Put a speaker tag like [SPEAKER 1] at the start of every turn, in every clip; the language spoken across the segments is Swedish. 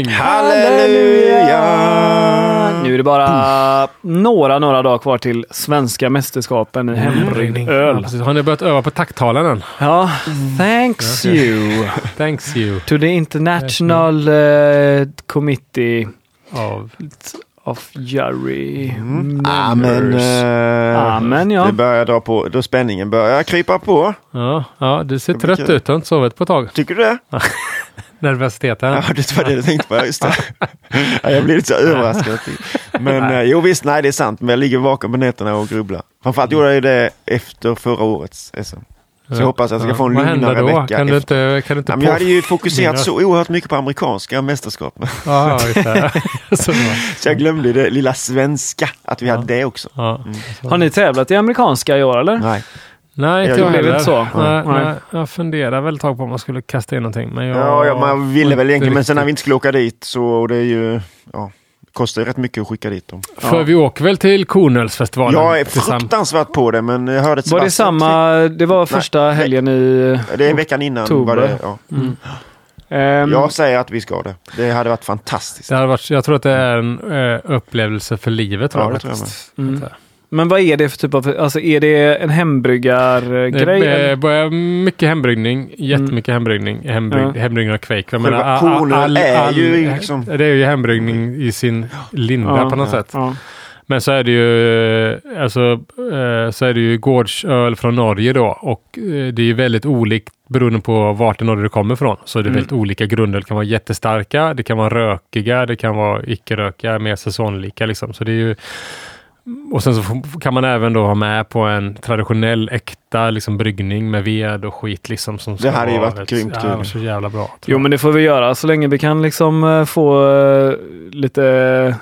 [SPEAKER 1] hembryggning.
[SPEAKER 2] Halleluja!
[SPEAKER 3] Nu är det bara några dagar kvar till svenska mästerskapen i hembryggning öl.
[SPEAKER 1] Ja, har ni börjat öva på taktalen?
[SPEAKER 3] Ja, thanks you.
[SPEAKER 1] Thanks you.
[SPEAKER 3] To the International Committee of Jury Members. Amen, ja.
[SPEAKER 2] Det börjar dra på, då spänningen börjar krypa på.
[SPEAKER 1] Ja, du ser trött ut. Du har inte sovit på ett tag.
[SPEAKER 2] Tycker du det?
[SPEAKER 1] Nervositeten.
[SPEAKER 2] Ja, det var det du tänkte på. Just det. Ja, jag blir lite så överraskad. Men jo visst, nej det är sant. Men jag ligger vaken på nätterna och grubblar. Framförallt gjorde jag det efter förra årets SM. Så jag hoppas att jag ska få en lugnare vecka.
[SPEAKER 1] Kan du inte
[SPEAKER 2] men jag hade ju fokuserat så oerhört mycket på amerikanska mästerskap.
[SPEAKER 1] Ja,
[SPEAKER 2] så jag glömde det lilla svenska, att vi hade det också.
[SPEAKER 3] Har ni tävlat i amerikanska i år eller?
[SPEAKER 1] Nej,
[SPEAKER 3] jag blev inte så.
[SPEAKER 1] Nej. Jag funderar väl ett tag på om man skulle kasta in någonting. Men
[SPEAKER 2] man ville väl egentligen, men sen när vi inte skulle åka dit så det är ju, kostar ju rätt mycket att skicka dit dem.
[SPEAKER 1] För vi åker väl till Kornölsfestivalen?
[SPEAKER 2] Jag är fruktansvärt på det, men jag hörde
[SPEAKER 3] var det samma, det var första helgen i
[SPEAKER 2] det är veckan innan. Var det, jag säger att vi ska det. Det hade varit fantastiskt.
[SPEAKER 1] Det hade varit, jag tror att det är en upplevelse för livet.
[SPEAKER 2] Det tror jag.
[SPEAKER 3] Men vad är det för typ av, alltså är det en hembryggargrej?
[SPEAKER 1] Det börjar mycket hembryggning, jättemycket hembryggning, hembryggning av Quake.
[SPEAKER 2] Själva kornöl är ju liksom...
[SPEAKER 1] Det är ju hembryggning i sin linda på något sätt. Ja. Men så är det ju så är det ju gårdsöl från Norge då, och det är ju väldigt olikt beroende på vart i Norge det kommer ifrån. Så det är väldigt olika grunder. Det kan vara jättestarka, det kan vara rökiga, det kan vara icke-rökiga, mer säsonglika liksom. Så det är ju. Och sen så kan man även då ha med på en traditionell äkta liksom bryggning med ved och skit liksom, som
[SPEAKER 2] det här är ju varit grymt.
[SPEAKER 1] Ja, så jävla bra.
[SPEAKER 3] Jo, men det får vi göra så länge vi kan liksom få lite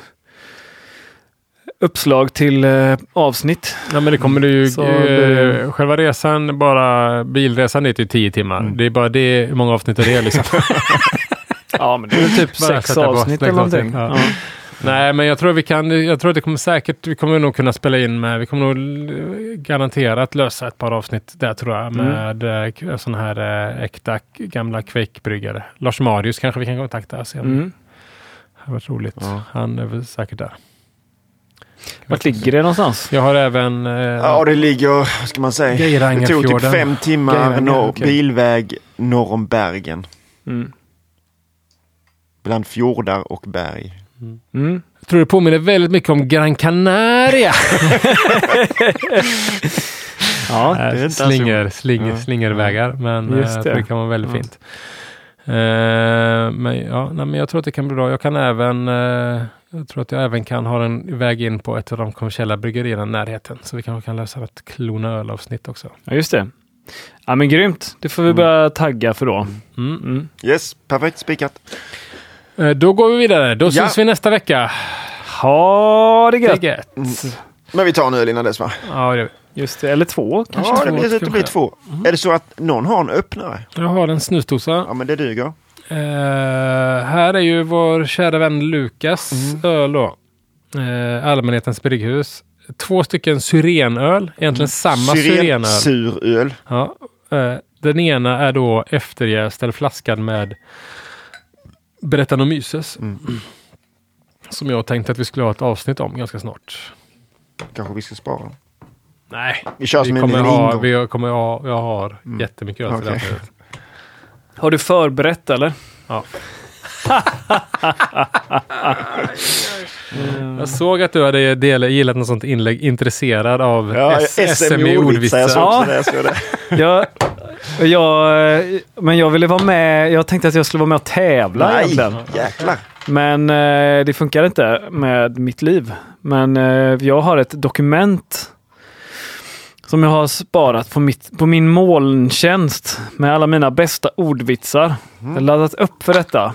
[SPEAKER 3] uppslag till avsnitt.
[SPEAKER 1] Ja, men det kommer det ju själva resan, bara bilresan är till 10 timmar. Det är bara det, hur många avsnitt är det liksom?
[SPEAKER 3] Ja, men det är typ 6 avsnitt eller någonting.
[SPEAKER 1] Ja. Nej, men jag tror att det kommer säkert, vi kommer nog kunna spela in med, vi kommer nog garanterat lösa ett par avsnitt där tror jag, med sån här äkta gamla Quake-bryggare. Lars Marius kanske vi kan kontakta sen. Det har varit roligt. Ja. Han är väl säkert där.
[SPEAKER 3] Vart ligger det någonstans?
[SPEAKER 1] Jag har även...
[SPEAKER 2] det ligger, vad ska man säga? Det tog typ 5 timmar bilväg norr om Bergen. Bland fjordar och berg.
[SPEAKER 1] Jag tror det påminner väldigt mycket om Gran Canaria.
[SPEAKER 3] Ja,
[SPEAKER 2] det är
[SPEAKER 1] slingervägar, men det kan vara väldigt fint. Men jag tror att det kan bli bra. Jag tror att jag även kan ha en väg in på ett av de kommersiella bryggerierna i närheten, så vi kanske kan lösa ett klona ölavsnitt också.
[SPEAKER 3] Ja, just det. Ja, men grymt. Det får vi börja tagga för då.
[SPEAKER 2] Yes, perfekt spikat.
[SPEAKER 1] Då går vi vidare. Då syns vi nästa vecka.
[SPEAKER 3] Ha det gött.
[SPEAKER 2] Men vi tar en öl innan dess, va?
[SPEAKER 1] Ja, det gör vi.
[SPEAKER 3] Just det, eller 2 kanske.
[SPEAKER 2] Ja, det blir 2. Är det så att någon har en öppnare?
[SPEAKER 1] Jag har en snusdosa.
[SPEAKER 2] Ja, men det duger.
[SPEAKER 1] Här är ju vår kära vän Lukas öl då. Allmänhetens brygghus. 2 stycken syrenöl. Egentligen samma syrenöl.
[SPEAKER 2] Suröl.
[SPEAKER 1] Ja. Den ena är då efterjäst eller flaskad med Brettanomyces. Som jag tänkte att vi skulle ha ett avsnitt om ganska snart.
[SPEAKER 2] Kanske vi ska spara.
[SPEAKER 1] Nej.
[SPEAKER 2] Vi kör som en ingång.
[SPEAKER 1] Jag har jättemycket öl till det.
[SPEAKER 3] Har du förberett eller?
[SPEAKER 1] Ja. Jag såg att du hade gillat något sånt inlägg, intresserad av SM i ordvitsar.
[SPEAKER 3] Men jag ville vara med. Jag tänkte att jag skulle vara med och tävla egentligen.
[SPEAKER 2] Jäklar.
[SPEAKER 3] Men det funkar inte med mitt liv. Men jag har ett dokument som jag har sparat på min molntjänst med alla mina bästa ordvitsar. Jag har laddat upp för detta.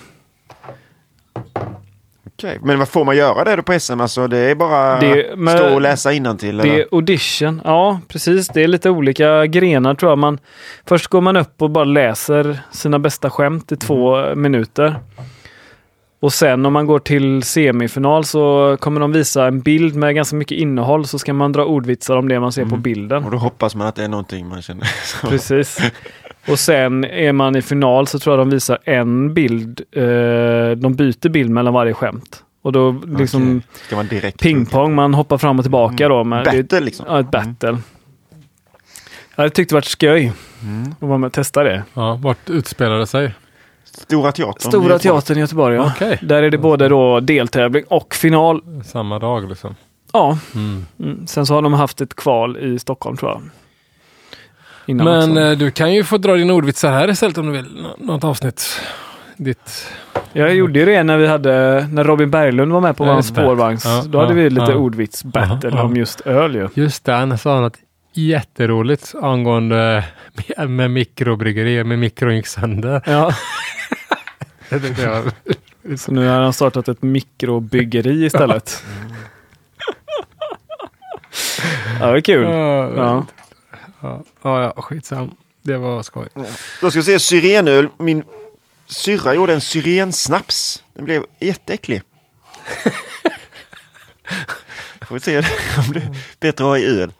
[SPEAKER 2] Okej, men vad får man göra det då på SM? Alltså, det är bara stå och läsa innantill?
[SPEAKER 3] Det är audition. Ja, precis. Det är lite olika grenar tror jag. Först går man upp och bara läser sina bästa skämt i 2 minuter. Och sen om man går till semifinal så kommer de visa en bild med ganska mycket innehåll, så ska man dra ordvitsar om det man ser på bilden.
[SPEAKER 2] Och då hoppas man att det är någonting man känner.
[SPEAKER 3] Precis. Och sen är man i final så tror jag de visar en bild. De byter bild mellan varje skämt. Och då liksom
[SPEAKER 2] ska man direkt
[SPEAKER 3] pingpong, man hoppar fram och tillbaka då. Med
[SPEAKER 2] battle liksom.
[SPEAKER 3] Ja, ett battle. Jag tyckte det var skoj. Och var med och testa det.
[SPEAKER 1] Ja, vart utspelade det sig?
[SPEAKER 2] Stora Teatern.
[SPEAKER 3] Stora Teatern i Göteborg, ja.
[SPEAKER 1] Okay.
[SPEAKER 3] Där är det både då deltävling och final.
[SPEAKER 1] Samma dag liksom.
[SPEAKER 3] Ja. Sen så har de haft ett kval i Stockholm tror jag. Innan
[SPEAKER 1] men du kan ju få dra din ordvitsar här istället om du vill. Något avsnitt.
[SPEAKER 3] Jag gjorde ju det när Robin Berglund var med på vår spårvagns. Då hade vi lite ordvits-battle om just öl ju.
[SPEAKER 1] Just det, han sa något jätteroligt angående med mikrobryggeri, med mikron gick sönder.
[SPEAKER 3] Ja. Så nu har han startat ett mikrobyggeri istället. Ja, det är kul.
[SPEAKER 1] Ja, skitsam. Det var skoj.
[SPEAKER 2] Då ska vi se syrenöl. Min syrra gjorde en syrensnaps. Den blev jätteäcklig. Får vi se om det är bättre att ha i öl.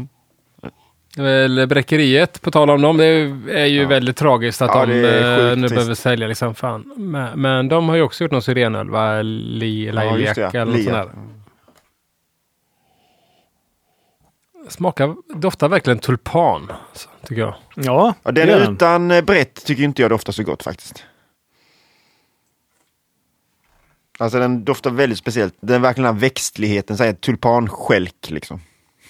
[SPEAKER 1] Väl bräckeriet, på tal om dem, det är ju väldigt tragiskt att de nu behöver sälja liksom fan. Men de har ju också gjort någon syrenöl, va? Lilac eller något sånt där. Doftar verkligen tulpan, tycker jag.
[SPEAKER 2] Ja, den utan brett tycker inte jag doftar så gott faktiskt. Alltså den doftar väldigt speciellt. Den verkligen har växtligheten, så här tulpanskälk liksom.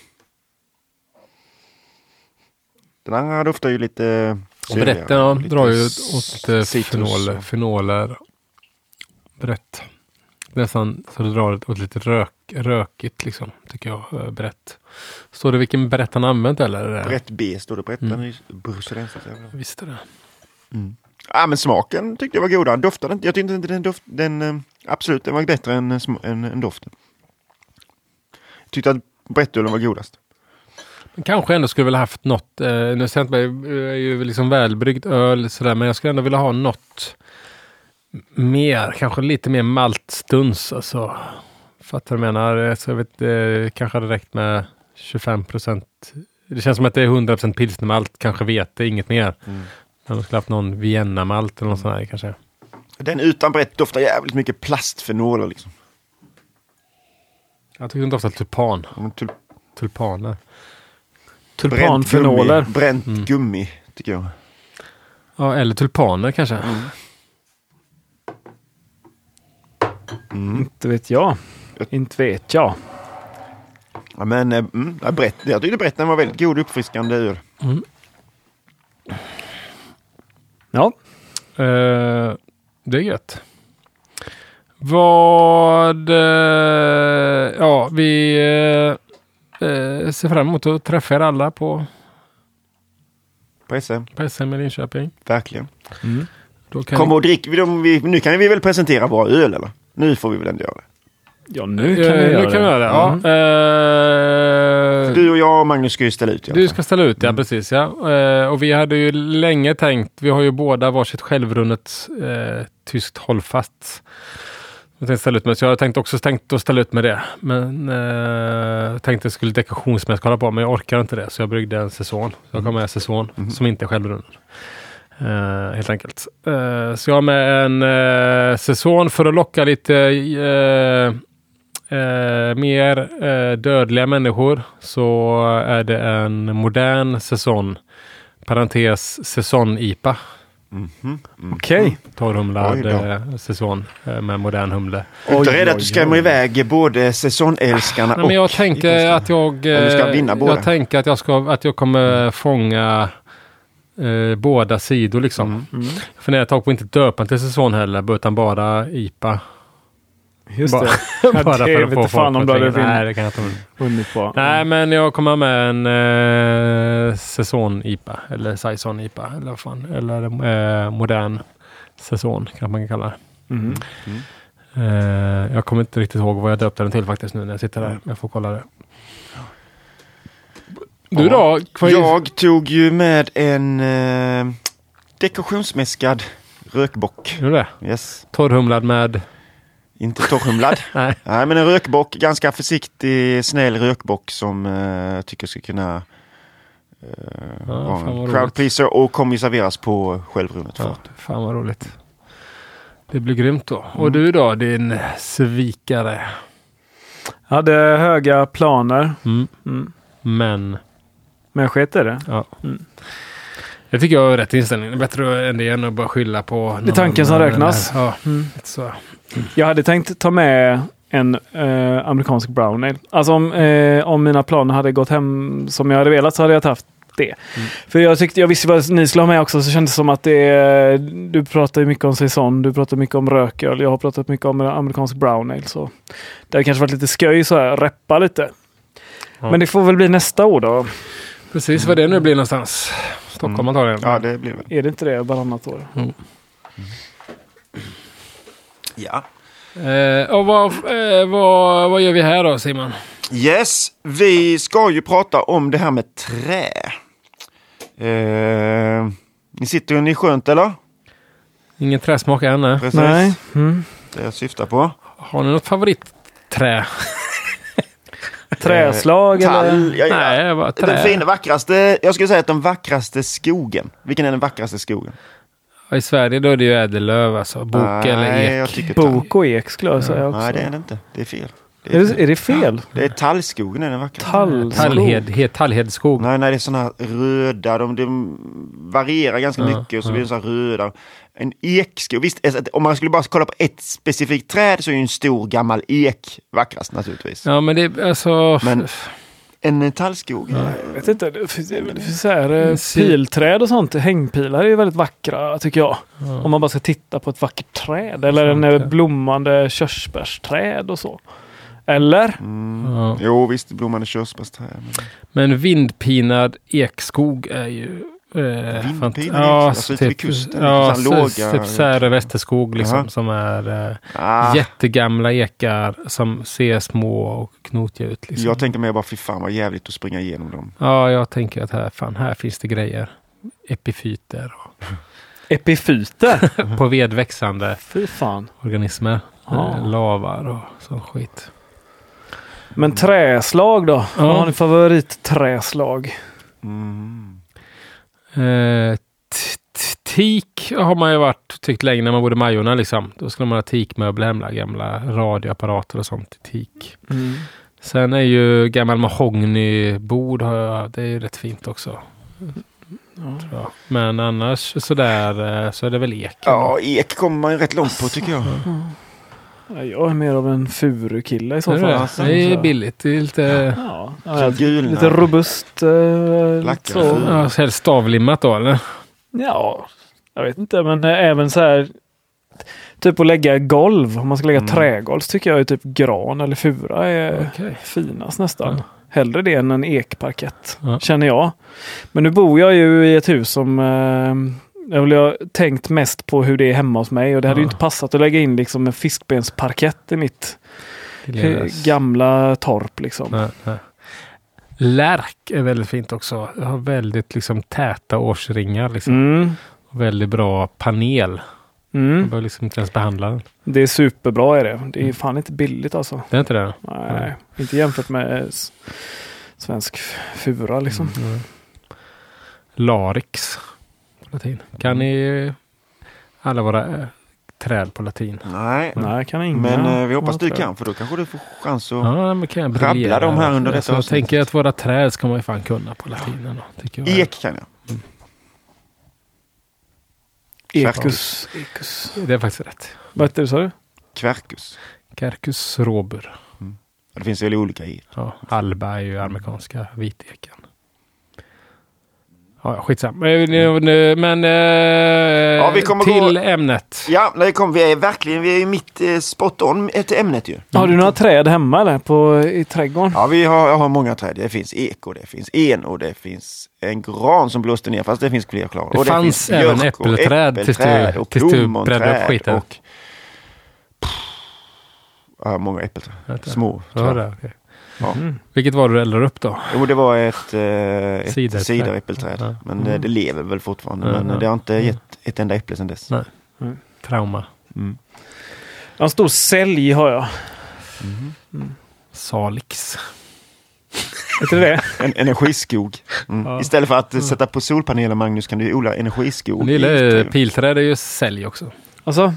[SPEAKER 2] Den andra doftar ju lite...
[SPEAKER 1] Och berätten drar ju åt fenoler. Berätt. Nästan så det drar åt lite rökigt liksom, tycker jag. Brett. Står det vilken brett han använt eller?
[SPEAKER 2] Brett B står det brett.
[SPEAKER 1] Visst är det.
[SPEAKER 2] Ja, men smaken tyckte jag var god. Doftade inte. Jag tyckte inte den absolut, den var bättre än doften. Jag tyckte att brettölen var godast.
[SPEAKER 1] Kanske ändå skulle vilja haft något, nu är ju liksom välbryggd öl sådär, men jag skulle ändå vilja ha något mer, kanske lite mer maltstuns, alltså. Fattar du menar? Så jag vet, kanske hade räckt med 25%. Det känns som att det är 100% pilsnermalt, kanske vete, inget mer. Man skulle haft någon Vienna-malt eller något sånt här kanske.
[SPEAKER 2] Den utan brett doftar jävligt mycket plastfenoler liksom.
[SPEAKER 1] Jag tycker den doftar tulpan. Tulpaner.
[SPEAKER 3] Tulpanfenoler.
[SPEAKER 2] Bränt gummi, tycker jag.
[SPEAKER 1] Ja, eller tulpaner kanske.
[SPEAKER 3] Inte vet jag. Inte vet jag.
[SPEAKER 2] Ja, men jag tyckte brätten var väldigt god, uppfriskande öl.
[SPEAKER 3] Ja.
[SPEAKER 1] Det är gött. Vi ser fram emot att träffa er alla på SM i Linköping.
[SPEAKER 2] Verkligen.
[SPEAKER 1] Kom
[SPEAKER 2] och drick. Nu kan vi väl presentera våra öl, eller? Nu får vi väl ändå göra det.
[SPEAKER 3] Ja, nu kan vi göra det.
[SPEAKER 1] Ja.
[SPEAKER 2] Du och jag och Magnus ska ju ställa ut.
[SPEAKER 1] Du ska ställa ut, ja, precis. Ja. Och vi hade ju länge tänkt, vi har ju båda varsitt självrunnet tyskt hållfast. Jag tänkte ställa ut med, så jag hade tänkt att ställa ut med det. Men tänkte att jag skulle dekationsmässigt kolla på, men jag orkar inte det. Så jag bryggde en säsong. Så jag kom med en säsong som inte är självrunnen. Helt enkelt. Så jag har med en säsong för att locka lite mer dödliga människor. Så är det en modern säsong. Parentes säsong-IPA.
[SPEAKER 3] Okej.
[SPEAKER 1] Torrhumlad säsong med modern humle.
[SPEAKER 2] Jag är rädd att du skrämmer iväg både säsongälskarna och...
[SPEAKER 1] Men jag tänker att jag
[SPEAKER 2] ska vinna båda.
[SPEAKER 1] Jag tänker att jag kommer fånga båda sidor liksom. För när jag tar på inte döpan till säsong heller, utan bara IPA.
[SPEAKER 3] Just det.
[SPEAKER 1] Bara
[SPEAKER 3] det vet inte fan om du hade
[SPEAKER 1] Nej, det kan jag inte
[SPEAKER 3] vunnit på.
[SPEAKER 1] Nej, men jag kommer med en säsong-IPA. Eller saison-IPA. Eller vad fan. Eller modern säsong kan man kalla det. Jag kommer inte riktigt ihåg vad jag döpte den till faktiskt nu när jag sitter där. Jag får kolla det. Du då?
[SPEAKER 2] Jag tog ju med en dekorationsmäskad rökbock.
[SPEAKER 1] Gjorde det?
[SPEAKER 2] Yes.
[SPEAKER 1] Torrhumlad med...
[SPEAKER 2] Inte torrhumlad. Nej, men en rökbock. Ganska försiktig, snäll rökbock som jag tycker ska kunna crowd pleaser och kommer ju serveras på självrummet.
[SPEAKER 1] Fan vad roligt. Det blir grymt då. Och du då, din svikare?
[SPEAKER 3] Jag hade höga planer.
[SPEAKER 1] Men
[SPEAKER 3] jag sket i det.
[SPEAKER 1] Ja. Jag tycker jag har rätt inställning. Det är bättre än det än att bara skylla på...
[SPEAKER 3] Det är tanken som räknas.
[SPEAKER 1] Ja, så.
[SPEAKER 3] Jag hade tänkt ta med en amerikansk brown ale. Alltså om mina planer hade gått hem som jag hade velat så hade jag haft det. För jag visste vad ni skulle ha med också, så kändes det som att du pratar mycket om saison, du pratar mycket om rököl, jag har pratat mycket om amerikansk brown ale, så det har kanske varit lite sköj så här, reppa lite. Ja. Men det får väl bli nästa år då.
[SPEAKER 1] Precis vad det nu blir någonstans. Stockholm antagligen.
[SPEAKER 2] Ja, det blir väl.
[SPEAKER 3] Är det inte det varannat år?
[SPEAKER 2] Ja.
[SPEAKER 1] Och vad gör vi här då, Simon?
[SPEAKER 2] Yes, vi ska ju prata om det här med trä. Ni sitter ju i skönt, eller?
[SPEAKER 1] Ingen träsmak än, nej.
[SPEAKER 2] Precis.
[SPEAKER 3] Nej.
[SPEAKER 2] Det jag syftar på.
[SPEAKER 1] Har ni något favoritträ?
[SPEAKER 3] Träslag eller?
[SPEAKER 1] Nej, bara trä.
[SPEAKER 2] Den fina, vackraste, jag skulle säga att den vackraste skogen. Vilken är den vackraste skogen?
[SPEAKER 1] I Sverige då är det ju ädellöv, alltså. Bok eller ek.
[SPEAKER 3] Bok och ek skulle jag säga också.
[SPEAKER 2] Nej, det är det inte. Det är fel.
[SPEAKER 3] Är det fel?
[SPEAKER 2] Det är tallskogen är den vackra.
[SPEAKER 1] Tallhedskog.
[SPEAKER 2] Nej, det är såna här röda. De varierar ganska mycket och så blir det så här röda. En ekskog. Visst, om man skulle bara kolla på ett specifikt träd så är ju en stor gammal ek vackrast naturligtvis.
[SPEAKER 1] Ja, men det är alltså...
[SPEAKER 2] Men en tallskog?
[SPEAKER 3] Jag vet inte. Det finns så här pilträd och sånt. Hängpilar är ju väldigt vackra, tycker jag. Om man bara ska titta på ett vackert träd. Eller en blommande körsbärsträd och så. Eller?
[SPEAKER 2] Jo, visst, blommande körsbärsträd.
[SPEAKER 1] Men vindpinad ekskog är ju...
[SPEAKER 2] Vindpinad
[SPEAKER 1] alltså
[SPEAKER 2] typ kusten.
[SPEAKER 1] Typ Särö Västerskog liksom, som är jättegamla ekar som ser små och knotiga ut. Liksom.
[SPEAKER 2] Jag tänker mig bara, fy fan vad jävligt att springa igenom dem.
[SPEAKER 1] Ja, jag tänker att här finns det grejer. Epifyter.
[SPEAKER 3] Epifyter?
[SPEAKER 1] På vedväxande
[SPEAKER 3] fy fan.
[SPEAKER 1] Organismer. Lavar och sån skit.
[SPEAKER 3] Men träslag då? Vad har ni favoritträslag?
[SPEAKER 1] Teak har man ju tyckt länge när man bodde i Majorna liksom. Då skulle man ha teakmöbler hemma, gamla radioapparater och sånt i teak. Sen är ju gammal mahognybord, det är ju rätt fint också. Men annars sådär så är det väl ek.
[SPEAKER 2] Ja, ek kommer man ju rätt långt på tycker jag.
[SPEAKER 3] Jag är mer av en furukille i så fall.
[SPEAKER 1] Det är billigt. Det är
[SPEAKER 3] lite robust.
[SPEAKER 1] Helst stavlimmat då, eller?
[SPEAKER 3] Ja, jag vet inte. Men även så här typ att lägga golv. Om man ska lägga trägolv så tycker jag typ gran eller fura är finast nästan. Hellre det än en ekparkett, känner jag. Men nu bor jag ju i ett hus som... Jag har tänkt mest på hur det är hemma hos mig och det hade ju inte passat att lägga in liksom en fiskbensparkett i mitt gamla torp liksom. Lärk
[SPEAKER 1] är väldigt fint också. Det har väldigt liksom täta årsringar liksom. Och väldigt bra panel. Man behöver liksom inte ens behandla den.
[SPEAKER 3] Det är superbra är det. Det är fan inte billigt alltså.
[SPEAKER 1] Det är inte det?
[SPEAKER 3] Nej, inte jämfört med svensk fura liksom.
[SPEAKER 1] Larix. Latin. Kan ni alla våra träd på latin?
[SPEAKER 2] Nej,
[SPEAKER 3] kan ingen.
[SPEAKER 2] Men vi hoppas du kan, för då kanske du får chans att rabbla dem här under detta
[SPEAKER 1] avsnitt. Jag tänker att våra träd ska man ju fan kunna på latinen.
[SPEAKER 2] Ek kan jag.
[SPEAKER 3] Ekus.
[SPEAKER 1] Det är faktiskt rätt.
[SPEAKER 3] Vad heter det, sa du?
[SPEAKER 2] Quercus.
[SPEAKER 1] Quercus robur.
[SPEAKER 2] Det finns väl olika i.
[SPEAKER 1] Ja, alba är ju amerikanska viteken. Ja, skitsamma. Men vi kommer till ämnet.
[SPEAKER 2] Ja, vi är ju mitt spot on till ämnet ju.
[SPEAKER 3] Har du några träd hemma eller i trädgården?
[SPEAKER 2] Ja, jag har många träd. Det finns ek och det finns en och det finns en gran som blåste ner, fast det finns fler klara.
[SPEAKER 1] Det fanns även äppelträd tills du brände upp skiten.
[SPEAKER 2] Och många äppelträd. Små.
[SPEAKER 1] Okay. Ja. Vilket var du eldar upp då?
[SPEAKER 2] Jo, det var ett cideräppelträd. Men det lever väl fortfarande. Men det har inte gett ett enda äpple sedan dess.
[SPEAKER 1] Nej. Trauma.
[SPEAKER 3] En stor sälj har jag.
[SPEAKER 1] Salix.
[SPEAKER 3] Vet du det?
[SPEAKER 2] En energiskog. Ja. Istället för att sätta på solpaneler, Magnus, kan du odla energiskog.
[SPEAKER 1] Men gillar pilträd är ju sälj också.
[SPEAKER 3] Alltså?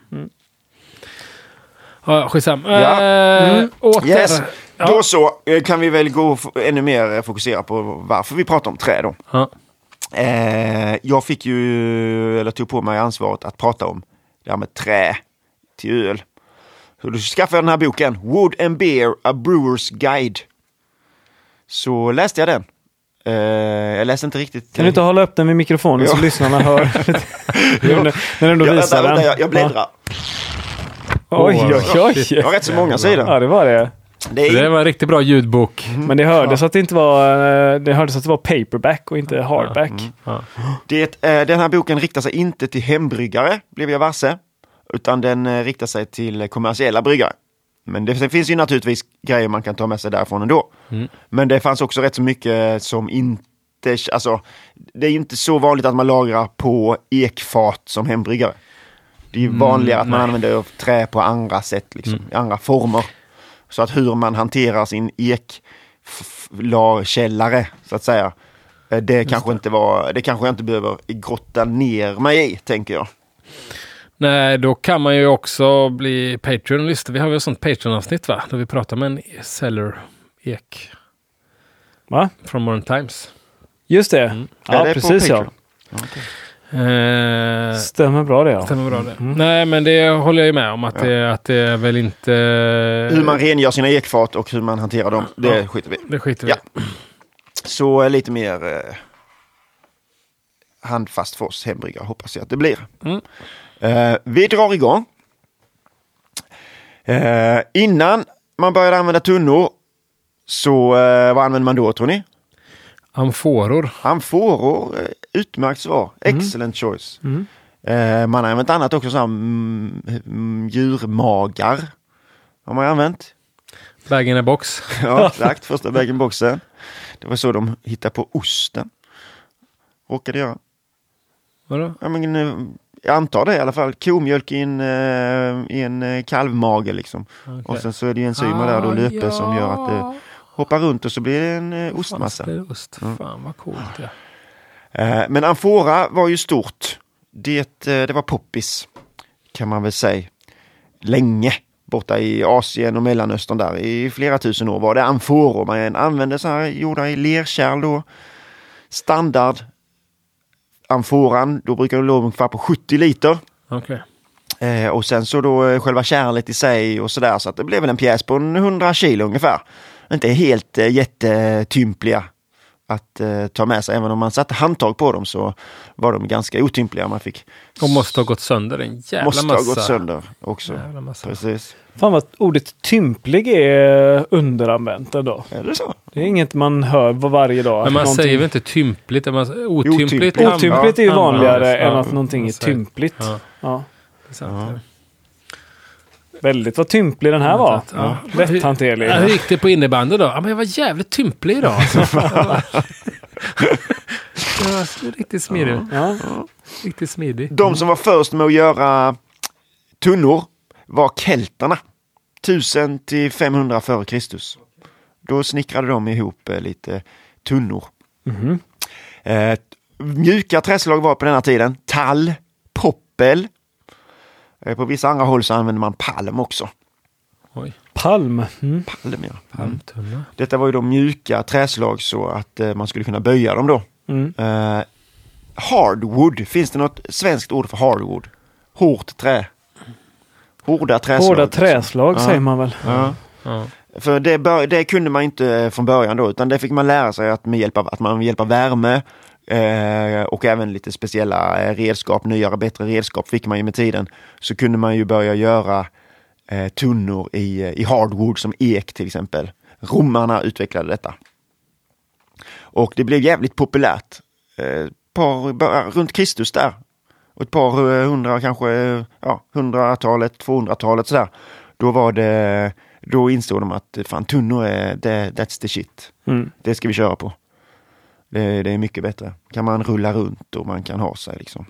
[SPEAKER 1] Ja, skitsam.
[SPEAKER 2] Åter. Yes. Ja. Då så kan vi väl gå ännu mer fokusera på varför vi pratar om trä då.
[SPEAKER 1] Ja.
[SPEAKER 2] Jag fick ju, eller tog på mig ansvaret att prata om det här med trä till öl. Så då skaffade jag den här boken, Wood and Beer, A Brewer's Guide. Så läste jag den. Jag läste inte riktigt.
[SPEAKER 3] Kan du inte hålla upp den vid mikrofonen så lyssnarna hör? När den då visar den.
[SPEAKER 2] Jag bläddrar.
[SPEAKER 3] Oj.
[SPEAKER 2] Jag har rätt så många sidor.
[SPEAKER 3] Ja, det var det.
[SPEAKER 1] Det var en riktigt bra ljudbok.
[SPEAKER 3] Men det hördes att det inte var att det var paperback och inte hardback.
[SPEAKER 2] Den här boken riktar sig inte till hembryggare, blev jag varse, utan den riktar sig till kommersiella bryggare. Men det finns ju naturligtvis grejer man kan ta med sig därifrån ändå. Men det fanns också rätt så mycket som inte, alltså det är ju inte så vanligt att man lagrar på ekfat som hembryggare. Det är ju vanligare att man använder trä på andra sätt, liksom, i andra former. Så att hur man hanterar sin ekkällare, så att säga, det kanske jag inte behöver grotta ner mig i, tänker jag.
[SPEAKER 1] Nej, då kan man ju också bli Patreon-list. Vi har ju ett sånt Patreon-avsnitt, va? Där vi pratar med en seller ek.
[SPEAKER 3] Va?
[SPEAKER 1] Från Modern Times.
[SPEAKER 3] Just det. Ja, det precis, ja.
[SPEAKER 2] Okay.
[SPEAKER 3] Stämmer bra det, ja.
[SPEAKER 1] Stämmer bra det. Nej, men det håller jag ju med om att det är väl inte...
[SPEAKER 2] Hur man rengör sina ekfat och hur man hanterar dem, det skiter vi.
[SPEAKER 1] Det skiter vi.
[SPEAKER 2] Ja. Så lite mer handfast för oss hembryggare, hoppas jag att det blir. Vi drar igång. Innan man började använda tunnor, så vad använder man då, tror ni? Amforor, utmärkt svar. Excellent choice. Man har använt annat också, djurmagar har man använt.
[SPEAKER 1] Bag-in-a-box.
[SPEAKER 2] Ja, exakt. Första bag-in-boxen. Det var så de hittade på osten. Råkade göra.
[SPEAKER 1] Vadå?
[SPEAKER 2] Jag antar det i alla fall. Komjölk i en kalvmage liksom. Okay. Och sen så är det enzymer där och löper som gör att det hoppar runt och så blir det en ostmassa.
[SPEAKER 1] Fan vad coolt, ja.
[SPEAKER 2] Men amfora var ju stort. Det var poppis, kan man väl säga. Länge borta i Asien och Mellanöstern där. I flera tusen år var det amforor. Man använde så här, gjorda i lerkärl då. Standard amforan, då brukar det låg ungefär på 70 liter.
[SPEAKER 1] Okay.
[SPEAKER 2] Och sen så då själva kärlet i sig och sådär, så att det blev väl en pjäs på 100 kilo ungefär. Inte helt jättetympliga att ta med sig. Även om man satte handtag på dem så var de ganska otympliga. Man fick...
[SPEAKER 1] Och måste ha gått sönder en jävla massa.
[SPEAKER 2] Måste ha gått sönder också. Precis.
[SPEAKER 3] Fan vad ordet tymplig är underanvänt ändå.
[SPEAKER 2] Är det så?
[SPEAKER 3] Det är inget man hör varje dag.
[SPEAKER 1] Men man säger väl inte tympligt? Otympligt.
[SPEAKER 3] Otympligt är ju vanligare än att någonting är tympligt. Ja. Väldigt vad tymplig den här var. Ja. Lätthanterlig.
[SPEAKER 1] Hur gick det på innebandy då? Ja, men jag var jävligt tymplig idag. Det var riktigt smidig. Ja. Riktigt smidig.
[SPEAKER 2] De som var först med att göra tunnor var kelterna. 1000 till 500 före Kristus. Då snickrade de ihop lite tunnor. Mjuka träslag var på denna tiden tall, poppel. På vissa andra håll så använder man palm också.
[SPEAKER 1] Oj.
[SPEAKER 3] Palm?
[SPEAKER 2] Palm, ja.
[SPEAKER 1] Palmtunna.
[SPEAKER 2] Detta var ju de mjuka träslag så att man skulle kunna böja dem då. Hardwood, finns det något svenskt ord för hardwood? Hårt trä. Hårda träslag.
[SPEAKER 3] Hårda träslag säger man väl.
[SPEAKER 2] Ja. För det kunde man inte från början då, utan det fick man lära sig att med hjälp av värme och även lite speciella redskap, nyare, bättre redskap fick man ju med tiden, så kunde man ju börja göra tunnor i hardwood som ek till exempel. Romarna utvecklade detta. Och det blev jävligt populärt. Runt Kristus där. Och ett par hundra, kanske 100-talet, 200-talet sådär. Då insåg de att fan, tunnor that's the shit. Det ska vi köra på. Det är mycket bättre. Kan man rulla runt och man kan ha sig liksom.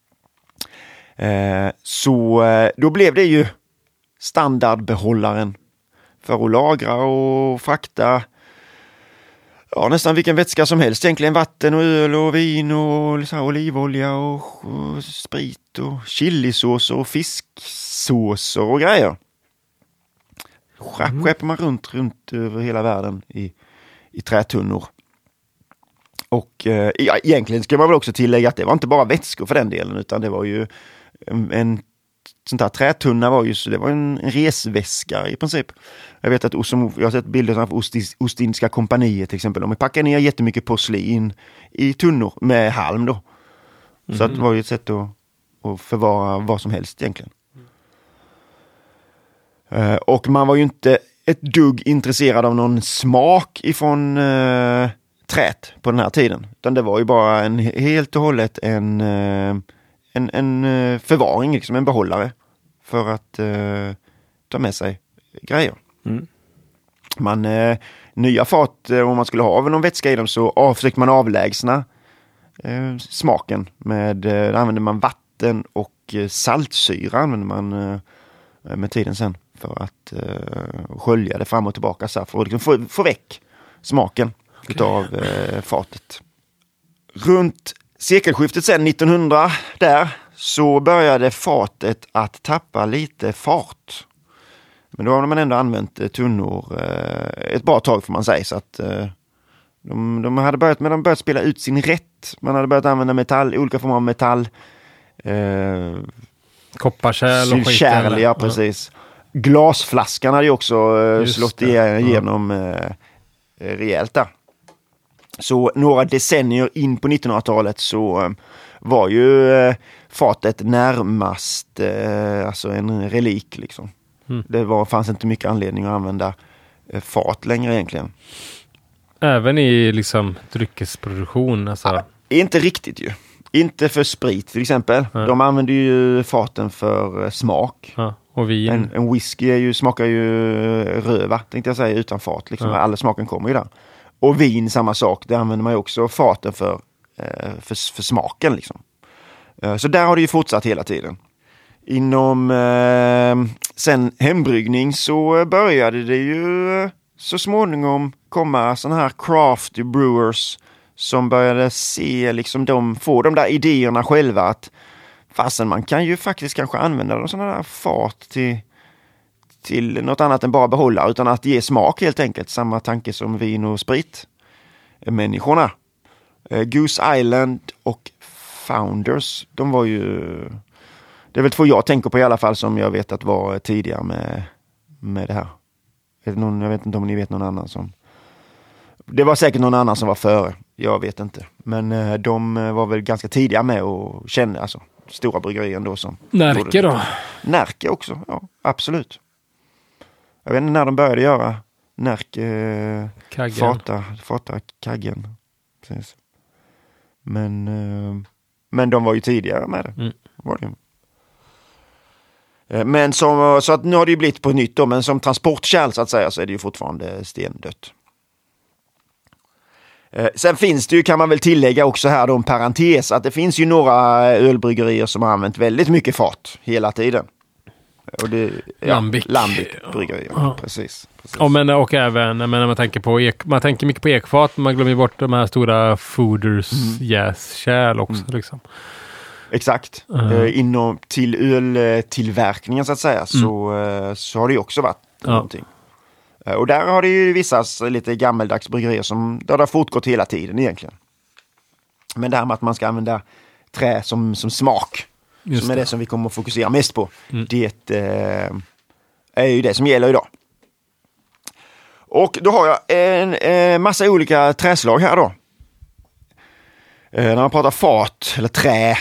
[SPEAKER 2] Så då blev det ju standardbehållaren för att lagra och frakta ja, nästan vilken vätska som helst. Egentligen vatten och öl och vin och så här, olivolja och sprit och chilisåser och fisksåser och grejer. Skeppar man runt över hela världen i trätunnor. Och egentligen ska man väl också tillägga att det var inte bara vätskor för den delen, utan det var ju en sånt här trätunna var ju så det var en resväska i princip. Jag vet att jag har sett bilder av Ostindiska kompaniet till exempel. De packar ner jättemycket porslin i tunnor med halm då. Så att det var ju ett sätt att förvara vad som helst egentligen. Och man var ju inte ett dugg intresserad av någon smak ifrån trät på den här tiden. Utan det var ju bara helt och hållet en förvaring, liksom en behållare för att ta med sig grejer. Nya fat, om man skulle ha någon vätska i dem, så försökte man avlägsna smaken där använde man vatten och saltsyra använde man med tiden sen för att skölja det fram och tillbaka så här, för att liksom få väck smaken utav fatet. Runt sekelskiftet sen 1900 där så började fatet att tappa lite fart. Men då har man ändå använt tunnor ett bra tag får man säga, så att de hade börjat spela ut sin rätt. Man hade börjat använda olika former av metall.
[SPEAKER 1] Kopparkärl och skit.
[SPEAKER 2] Kärl, ja precis. Glasflaskan hade ju också slått igenom rejält där. Så några decennier in på 1900-talet så var ju fatet närmast alltså en relik liksom. Det fanns inte mycket anledning att använda fat längre egentligen.
[SPEAKER 1] Även i liksom dryckesproduktion alltså.
[SPEAKER 2] Ja, inte riktigt ju. Inte för sprit till exempel. Ja. De använder ju faten för smak.
[SPEAKER 1] Ja, och vin.
[SPEAKER 2] En whisky smakar ju röva, tänkte jag säga, utan fat. Liksom. Ja. Alla smaken kommer ju där. Och vin, samma sak. Det använder man ju också faten för smaken. Liksom. Så där har det ju fortsatt hela tiden. Inom sen hembryggning så började det ju så småningom komma såna här crafty brewers som började se liksom få de där idéerna själva att fasen man kan ju faktiskt kanske använda sådana där fat till något annat än bara behålla, utan att ge smak helt enkelt. Samma tanke som vin och sprit. Människorna. Goose Island och Founders, de var ju, det är väl två jag tänker på i alla fall som jag vet att var tidigare med det här. Jag vet inte om ni vet någon annan som... Det var säkert någon annan som var före. Jag vet inte. Men de var väl ganska tidiga med och kände alltså stora bryggerier ändå som...
[SPEAKER 1] Närke då?
[SPEAKER 2] Närke också, ja. Absolut. Jag vet inte när de började göra Närke... Fata kaggen. Precis. Men de var ju tidigare med det. Var det. Men så att nu har det ju blivit på nytt då, men som transportkärl så att säga så är det ju fortfarande stendött. Sen finns det ju, kan man väl tillägga också här då en parentes, att det finns ju några ölbryggerier som har använt väldigt mycket fat hela tiden. Och det
[SPEAKER 1] Lambic
[SPEAKER 2] bryggerier, ja. Precis.
[SPEAKER 1] Ja, och även man tänker mycket på ekfat, men man glömmer bort de här stora fooders jäskärl också liksom. Exakt.
[SPEAKER 2] Inom till öltillverkningen så att säga så har det ju också varit någonting. Och där har det ju vissa lite gammeldags bryggerier där det har fortgått hela tiden egentligen. Men det här med att man ska använda trä som smak, som är det som vi kommer att fokusera mest på, det är ju det som gäller idag. Och då har jag en massa olika träslag här då. När man pratar fat eller trä,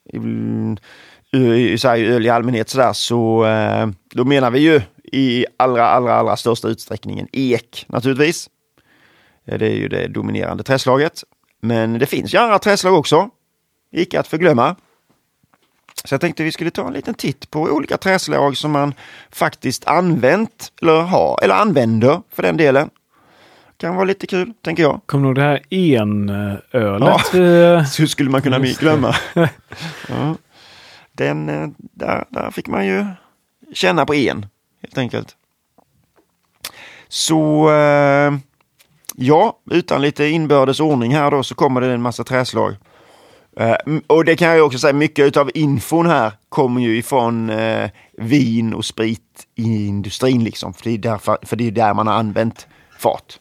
[SPEAKER 2] öl i allmänhet sådär, så då menar vi ju i allra största utsträckningen ek naturligtvis. Det är ju det dominerande träslaget. Men det finns ju andra träslag också. Icke att förglömma. Så jag tänkte vi skulle ta en liten titt på olika träslag som man faktiskt använt eller använder för den delen. Kan vara lite kul, tänker jag.
[SPEAKER 3] Kommer nog det här enölet?
[SPEAKER 2] Ja, så skulle man kunna glömma. Ja. Där fick man ju känna på helt enkelt. Så Ja, utan lite inbördes ordning här då så kommer det en massa träslag. Och det kan jag också säga, mycket av infon här kommer ju ifrån vin och sprit i industrin liksom. För det är där man har använt fat.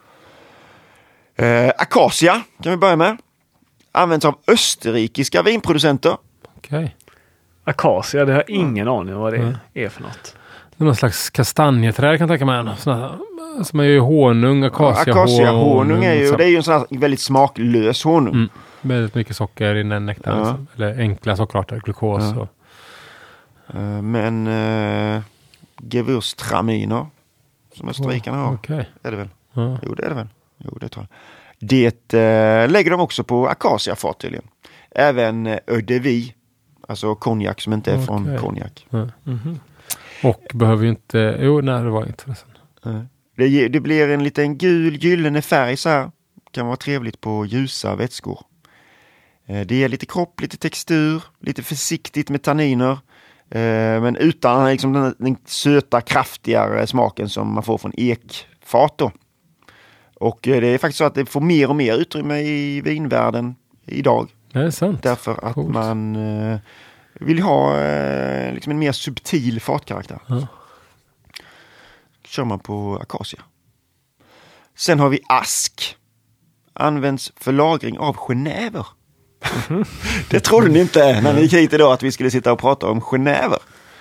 [SPEAKER 2] Acacia kan vi börja med. Används av österrikiska vinproducenter.
[SPEAKER 1] Okej.
[SPEAKER 3] Acacia, det har ingen aning om vad det är för något.
[SPEAKER 1] Det är någon slags kastanjeträd kan jag tänka mig. Som är ju honung,
[SPEAKER 2] Acacia-honung är ju, det är ju en sån här väldigt smaklös honung.
[SPEAKER 1] Väldigt mycket socker i den nektarn. Liksom. Eller enkla sockerarter, glukos.
[SPEAKER 2] Ja. Men gewürztraminer som österrikarna har.
[SPEAKER 1] Okay.
[SPEAKER 2] Är det väl?
[SPEAKER 1] Ja.
[SPEAKER 2] Jo, det är det väl. Jo, det tror jag. Det lägger de också på acacia-fat tydligen. Även eau de vie, alltså konjak som inte är från konjak.
[SPEAKER 1] Ja. Och behöver ju inte... Jo, nej, det var inte det.
[SPEAKER 2] Det blir en liten gyllene färg så här. Kan vara trevligt på ljusa vätskor. Det ger lite kropp, lite textur, lite försiktigt med tanniner. Men utan liksom den söta, kraftigare smaken som man får från ekfat då. Och det är faktiskt så att det får mer och mer utrymme i vinvärlden idag.
[SPEAKER 1] Det är sant.
[SPEAKER 2] Därför att man vill ha liksom en mer subtil fatkaraktär.
[SPEAKER 1] Ja.
[SPEAKER 2] Kör man på acacia. Sen har vi ask. Används för lagring av genever. Det trodde ni inte när ni gick hit idag att vi skulle sitta och prata om genever.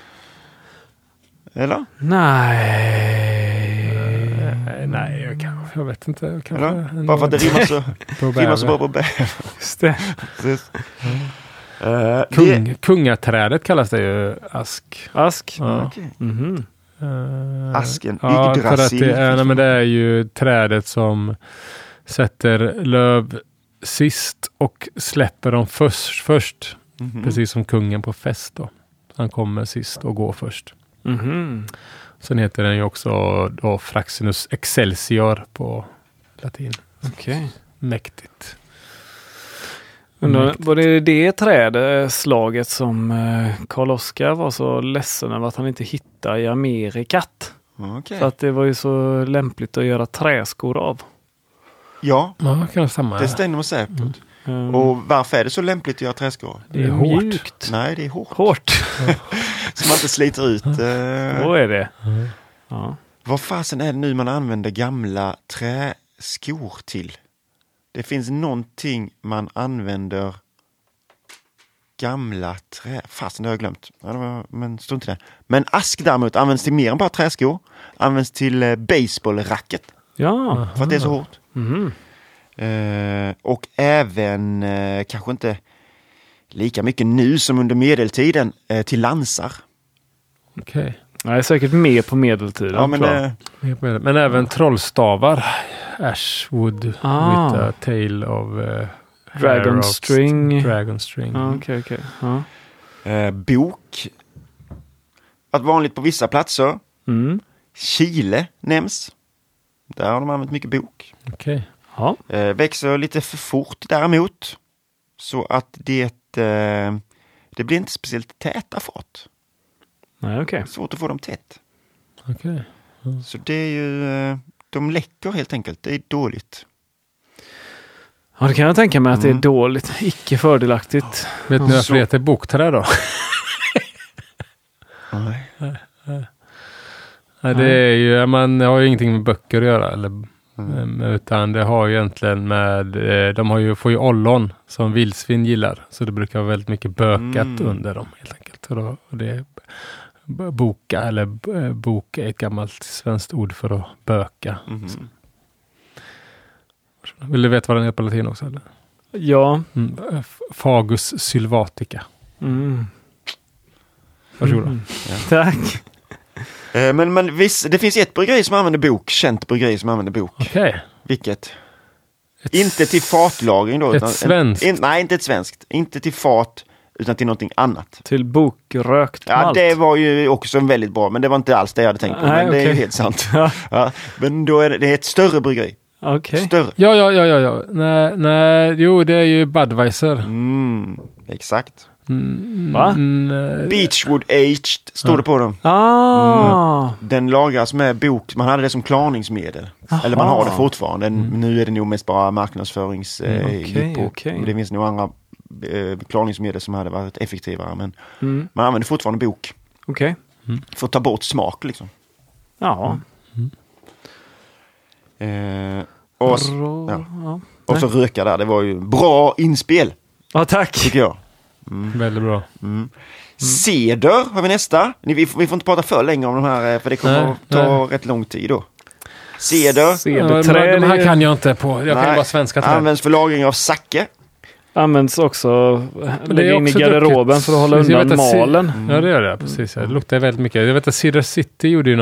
[SPEAKER 2] Eller?
[SPEAKER 1] Nej, jag vet inte.
[SPEAKER 2] Bara för att det rimmar så bra på bäver.
[SPEAKER 1] Just det. Kungaträdet kallas det ju ask.
[SPEAKER 3] Ask?
[SPEAKER 1] Ja.
[SPEAKER 2] Okay.
[SPEAKER 3] Asken,
[SPEAKER 2] Yggdrasil.
[SPEAKER 1] Det är ju trädet som sätter löv sist och släpper dem först. Precis som kungen på fest då. Han kommer sist och går först. Sen heter den ju också då Fraxinus excelsior på latin.
[SPEAKER 3] Okej.
[SPEAKER 1] Mäktigt.
[SPEAKER 3] Var det trädslaget som Karl Oskar var så ledsen över att han inte hittade i Amerikat?
[SPEAKER 2] Okay.
[SPEAKER 3] För att det var ju så lämpligt att göra träskor av.
[SPEAKER 2] Ja,
[SPEAKER 1] kan stämma.
[SPEAKER 2] Det stämmer säkert. Och varför är det så lämpligt att göra träskor?
[SPEAKER 3] Det är hårt.
[SPEAKER 2] Nej, det är hårt. Så man inte sliter ut.
[SPEAKER 3] Så är det. Ja.
[SPEAKER 2] Vad fasen är det nu man använder gamla träskor till? Det finns någonting man använder gamla fasen det har jag glömt. Men stod inte det. Men ask däremot används till mer än bara träskor. Används till baseballracket.
[SPEAKER 3] Ja.
[SPEAKER 2] För att det är så hårt. Och även kanske inte lika mycket nu som under medeltiden till lansar.
[SPEAKER 1] Okej.
[SPEAKER 3] Jag är säkert med på medeltiden.
[SPEAKER 2] Ja,
[SPEAKER 1] men även trollstavar. Ashwood with a tail of
[SPEAKER 3] Dragon string.
[SPEAKER 2] Okej. Bok. Att vanligt på vissa platser. Chile nämns. Där har de använt mycket bok.
[SPEAKER 1] Okej.
[SPEAKER 3] Ja.
[SPEAKER 2] Växer lite för fort däremot. Så att det blir inte speciellt täta fat.
[SPEAKER 3] Nej, okej.
[SPEAKER 2] Svårt att få dem tätt.
[SPEAKER 1] Okej.
[SPEAKER 2] Så det är ju... De läcker helt enkelt. Det är dåligt.
[SPEAKER 3] Ja, det kan jag tänka mig att det är dåligt. Icke fördelaktigt.
[SPEAKER 1] Vet ni varför det heter bokträd då?
[SPEAKER 2] Nej.
[SPEAKER 1] Nej, det är ju... Man har ju ingenting med böcker att göra. Utan det har ju egentligen med... De får ju ollon som vildsvin gillar. Så det brukar vara väldigt mycket bökat under dem helt enkelt. Och det är boka eller bok är ett gammalt svenskt ord för att böka. Vill du veta vad den är på latin också? Eller?
[SPEAKER 3] Ja.
[SPEAKER 1] Fagus sylvatica. Varsågoda.
[SPEAKER 3] Ja. Tack.
[SPEAKER 2] Men visst, det finns ett bryggeri som använder bok. Känt bryggeri som använder bok.
[SPEAKER 1] Okej.
[SPEAKER 2] Vilket? Inte till fatlagring då.
[SPEAKER 1] Ett svenskt?
[SPEAKER 2] Nej, inte ett svenskt. Inte till fat, utan till någonting annat.
[SPEAKER 3] Till bokrökt malt.
[SPEAKER 2] Ja, det var ju också en väldigt bra, men det var inte alls det jag hade tänkt på.
[SPEAKER 3] Nej,
[SPEAKER 2] men det är ju helt sant. Ja, men då är det är ett större bryggeri.
[SPEAKER 3] Okej.
[SPEAKER 2] Större.
[SPEAKER 1] Ja. Nej, jo, det är ju Budweiser.
[SPEAKER 2] Exakt.
[SPEAKER 3] Va?
[SPEAKER 2] Beechwood Aged står det på dem. Den lagras med bok. Man hade det som klarningsmedel. Aha. Eller man har det fortfarande. Nu är det nog mest bara marknadsförings
[SPEAKER 3] okay.
[SPEAKER 2] Det finns nog andra klarningsmedel som hade varit effektivare. Men man använder fortfarande bok.
[SPEAKER 3] Okay.
[SPEAKER 2] För att ta bort smak liksom.
[SPEAKER 3] Ja.
[SPEAKER 2] Och så röka där. Det var ju bra inspel.
[SPEAKER 3] Ja, tack.
[SPEAKER 2] Tycker jag.
[SPEAKER 1] Väldigt bra.
[SPEAKER 2] Ceder har vi nästa. Vi får inte prata för länge om de här, för det kommer att ta rätt lång tid då. Cederträd.
[SPEAKER 1] De här kan jag inte på. Jag kan bara svenska träd.
[SPEAKER 2] Används för lagring av sacke.
[SPEAKER 3] Används också lägga in i garderoben för att hålla undan malen.
[SPEAKER 1] Ja, det gör det. Precis. Det luktar väldigt mycket. Jag vet att Cigar City gjorde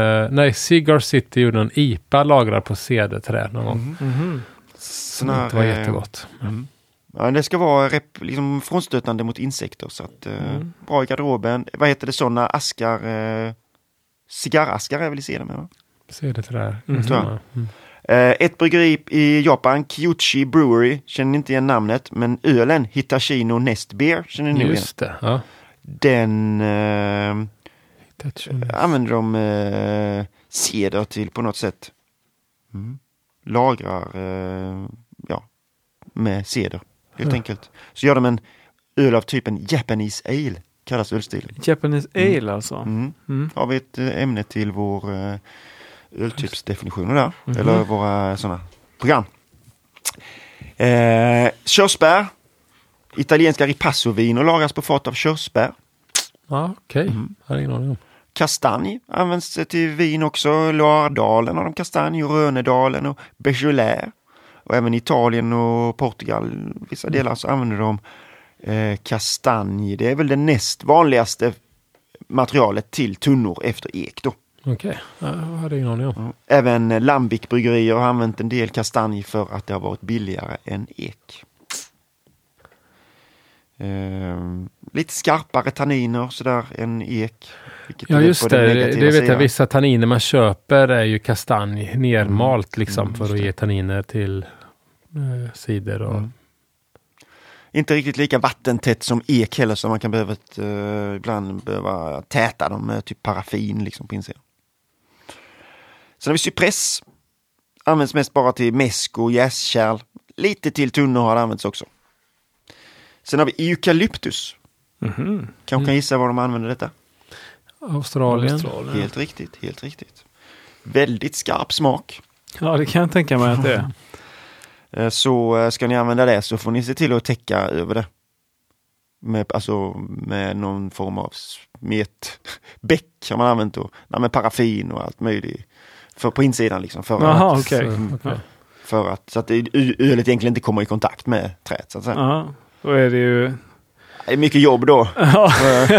[SPEAKER 1] någon IPA lagrad på cederträd någon gång. Det var jättegott.
[SPEAKER 2] Ja, det ska vara liksom frånstötande mot insekter så att bra i garderoben. Vad heter det, sådana askar? Cigaraskar är väl i ceder med, va?
[SPEAKER 1] Cederträd.
[SPEAKER 2] Ett bryggeri i Japan, Kyuchi Brewery, känner inte igen namnet, men ölen Hitachino Nest Beer känner ni igen.
[SPEAKER 1] Just det, ja.
[SPEAKER 2] Den använder de ceder till på något sätt. Lagrar med ceder helt enkelt. Så gör de en öl av typen Japanese Ale, kallas ölstilen.
[SPEAKER 3] Japanese Ale alltså?
[SPEAKER 2] Har vi ett ämne till vår öltypsdefinitioner där. Eller våra sådana program. Körsbär. Italienska ripasso-viner lagras på fat av körsbär.
[SPEAKER 1] Ja, okej. Har ingen aning om.
[SPEAKER 2] Kastanj används till vin också. Loiredalen har de kastanj och Rönedalen och Beaujolais. Och även Italien och Portugal, vissa delar, så använder de kastanj. Det är väl det näst vanligaste materialet till tunnor efter ek då.
[SPEAKER 1] Okej, jag hade ingen aning om.
[SPEAKER 2] Även Lambic-bryggerier har använt en del kastanj för att det har varit billigare än ek. Lite skarpare tanniner sådär än ek.
[SPEAKER 1] Ja, just det. Det vet jag, vissa tanniner man köper är ju kastanj nermalt liksom för att ge tanniner till cider och...
[SPEAKER 2] Inte riktigt lika vattentätt som ek heller, så man kan ibland behöva täta dem med typ paraffin liksom på insidan. Sen har vi cypress. Används mest bara till mäsk och jäskärl. Lite till tunnor har det använts också. Sen har vi eukalyptus. Kan gissa var de använder detta?
[SPEAKER 1] Australien.
[SPEAKER 2] Helt riktigt. Väldigt skarp smak.
[SPEAKER 3] Ja, det kan jag tänka mig att det är.
[SPEAKER 2] Så ska ni använda det så får ni se till att täcka över det. Med någon form av smetbäck har man använt då. Med paraffin och allt möjligt. På insidan liksom. För att så att ölet egentligen inte kommer i kontakt med träet så att säga.
[SPEAKER 3] Ja, då är det ju...
[SPEAKER 2] Det är mycket jobb då.
[SPEAKER 3] Ja.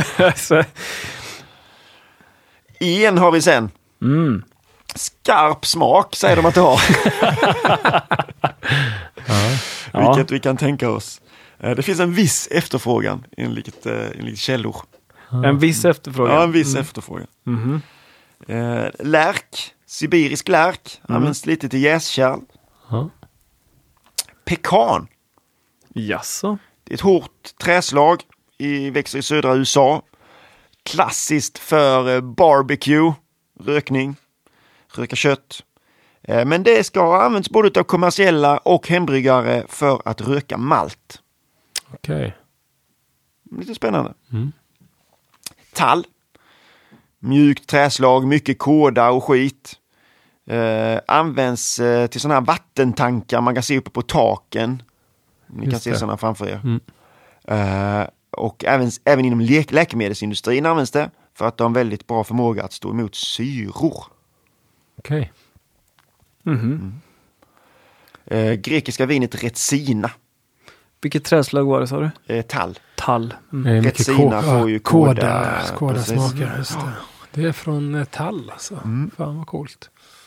[SPEAKER 2] En har vi sen. Skarp smak säger de att det har. Vilket vi kan tänka oss. Det finns en viss efterfrågan enligt källor.
[SPEAKER 3] En viss efterfrågan?
[SPEAKER 2] Ja, en viss efterfrågan. Lärk, sibirisk lärk, används lite till jäskärl. Pekan.
[SPEAKER 3] Jaså?
[SPEAKER 2] Det är ett hårt träslag, växer i södra USA. Klassiskt för barbecue, rökning, röka kött. Men det ska ha använts både av kommersiella och hembryggare för att röka malt.
[SPEAKER 1] Okej.
[SPEAKER 2] Lite spännande. Tall. Mjukt träslag, mycket kåda och skit. Används till sådana här vattentankar man kan se uppe på taken. Ni kan se sådana framför er. Och även inom läkemedelsindustrin används det för att de har en väldigt bra förmåga att stå emot syror.
[SPEAKER 1] Okej.
[SPEAKER 2] Grekiska vinet Retsina.
[SPEAKER 3] Vilket träslag var det, sa du?
[SPEAKER 2] Tall.
[SPEAKER 3] Tall.
[SPEAKER 2] Retsina får ju kåda
[SPEAKER 1] smaker. Just det. Det är från tall alltså. Fan vad coolt.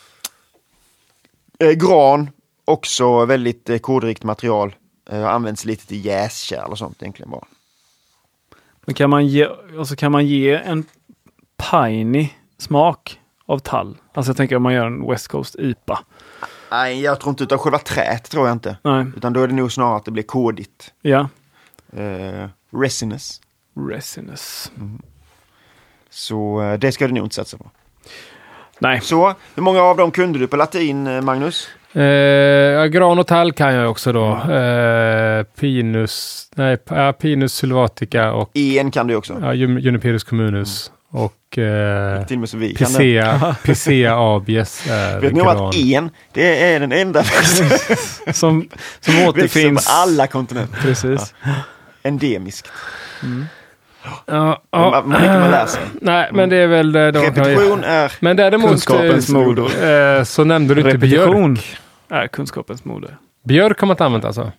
[SPEAKER 2] Gran, också väldigt kodrikt material. Används lite till jäskärl och sånt egentligen bara.
[SPEAKER 3] Men kan man ge en piney smak av tall? Alltså jag tänker om man gör en West Coast IPA.
[SPEAKER 2] Nej, jag tror inte utav själva träet, tror jag inte.
[SPEAKER 3] Nej.
[SPEAKER 2] Utan då är det nog snarare att det blir kodigt.
[SPEAKER 3] Ja.
[SPEAKER 2] Resinous.
[SPEAKER 3] Resinous.
[SPEAKER 2] Så det ska du nog inte satsa på.
[SPEAKER 3] Nej.
[SPEAKER 2] Så, hur många av dem kunde du på latin, Magnus?
[SPEAKER 1] Gran och tall kan jag också då. Pinus sylvatica och
[SPEAKER 2] En kan du också.
[SPEAKER 1] Juniperus communus och
[SPEAKER 2] till och med så vi
[SPEAKER 1] Picea abies är
[SPEAKER 2] vet ni att det är den enda
[SPEAKER 3] som återfinns
[SPEAKER 2] på alla kontinenter.
[SPEAKER 3] Precis.
[SPEAKER 2] Ja. Endemiskt.
[SPEAKER 1] Man
[SPEAKER 2] lär sig.
[SPEAKER 1] Nej, men det är väl
[SPEAKER 2] repetition är
[SPEAKER 1] men däremot
[SPEAKER 3] kunskapens moder.
[SPEAKER 1] Så nämnde du inte björk.
[SPEAKER 3] Är kunskapens moder.
[SPEAKER 1] Björk har man inte använt alltså?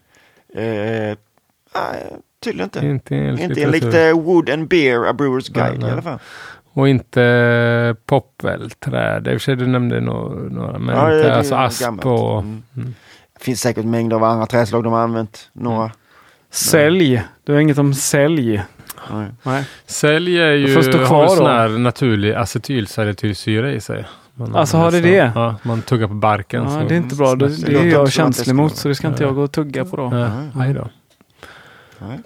[SPEAKER 2] Tydligen inte.
[SPEAKER 1] Inte
[SPEAKER 2] enligt Wood and Beer, A Brewer's Guide i alla fall.
[SPEAKER 1] Och inte popvelträd. I och för sig du nämnde några, men inte alltså asp och...
[SPEAKER 2] Det finns säkert mängder av andra träslag de har använt. Några.
[SPEAKER 3] Sälj. Du har inget om sälj.
[SPEAKER 2] Nej.
[SPEAKER 1] Sälj är ju har sån här naturlig acetylsalicylsyra i sig.
[SPEAKER 3] Alltså har det?
[SPEAKER 1] Ja, man tuggar på barken.
[SPEAKER 3] Ja,
[SPEAKER 1] så
[SPEAKER 3] det är inte bra. Det är jag känslig mot, så det ska inte jag gå och tugga på då.
[SPEAKER 1] Nej då.
[SPEAKER 2] Nej.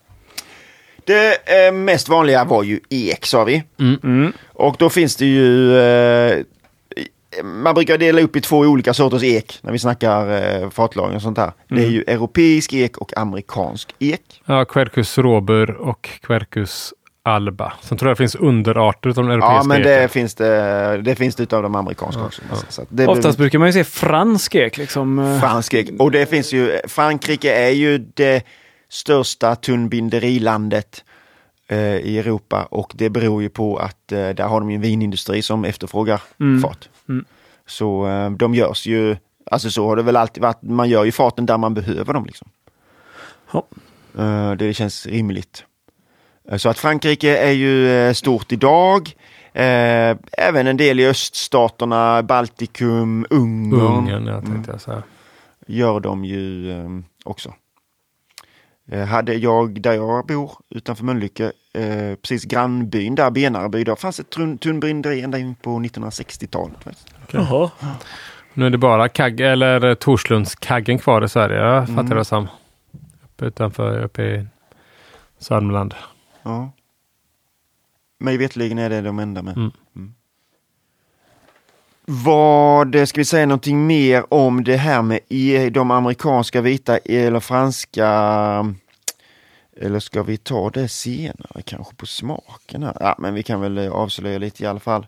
[SPEAKER 2] Det mest vanliga var ju ek, sa vi. Och då finns det ju... man brukar dela upp i 2 olika sorters ek när vi snackar fatlagring och sånt där. Det är ju europeisk ek och amerikansk ek.
[SPEAKER 1] Ja, Quercus robur och Quercus alba. Sen tror jag det finns underarter av den europeiska
[SPEAKER 2] eken. Ja, men
[SPEAKER 1] det
[SPEAKER 2] finns det utav de amerikanska också. Så att
[SPEAKER 3] oftast brukar man ju se fransk ek liksom.
[SPEAKER 2] Fransk ek. Och det finns ju... Frankrike är ju det största tunnbinderilandet i Europa, och det beror ju på att där har de ju en vinindustri som efterfrågar fat. Så de görs ju, alltså så har det väl alltid varit, man gör ju faten där man behöver dem liksom. Det känns rimligt. Så att Frankrike är ju stort idag. Även en del i öststaterna, Baltikum, Ungern.
[SPEAKER 1] Jag tänkte jag säga.
[SPEAKER 2] Gör de ju också. Hade jag, där jag bor utanför Mölnlycke, precis grannbyn där, Benarby, där fanns ett tunnbinderi ända in på 1960-talet.
[SPEAKER 3] Jaha.
[SPEAKER 1] Nu är det bara Torslundskaggen kvar i Sverige, jag fattar det som. Uppe i Sörmland.
[SPEAKER 2] Ja. Mig vetligen är det de enda med. Ska vi säga någonting mer om det här med de amerikanska vita eller franska, eller ska vi ta det senare kanske på smaken här? Ja, men vi kan väl avslöja lite i alla fall.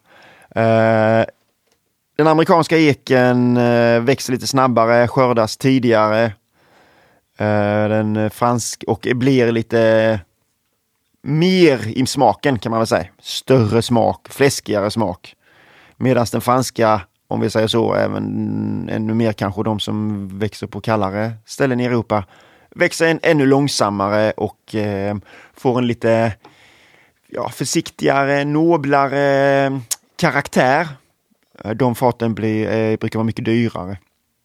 [SPEAKER 2] Den amerikanska eken växer lite snabbare, skördas tidigare. Den fransk och blir lite mer i smaken kan man väl säga. Större smak, fläskigare smak. Medan den franska, om vi säger så, även ännu mer kanske de som växer på kallare ställen i Europa, växer ännu långsammare och får en lite försiktigare, noblare karaktär. De faten brukar vara mycket dyrare.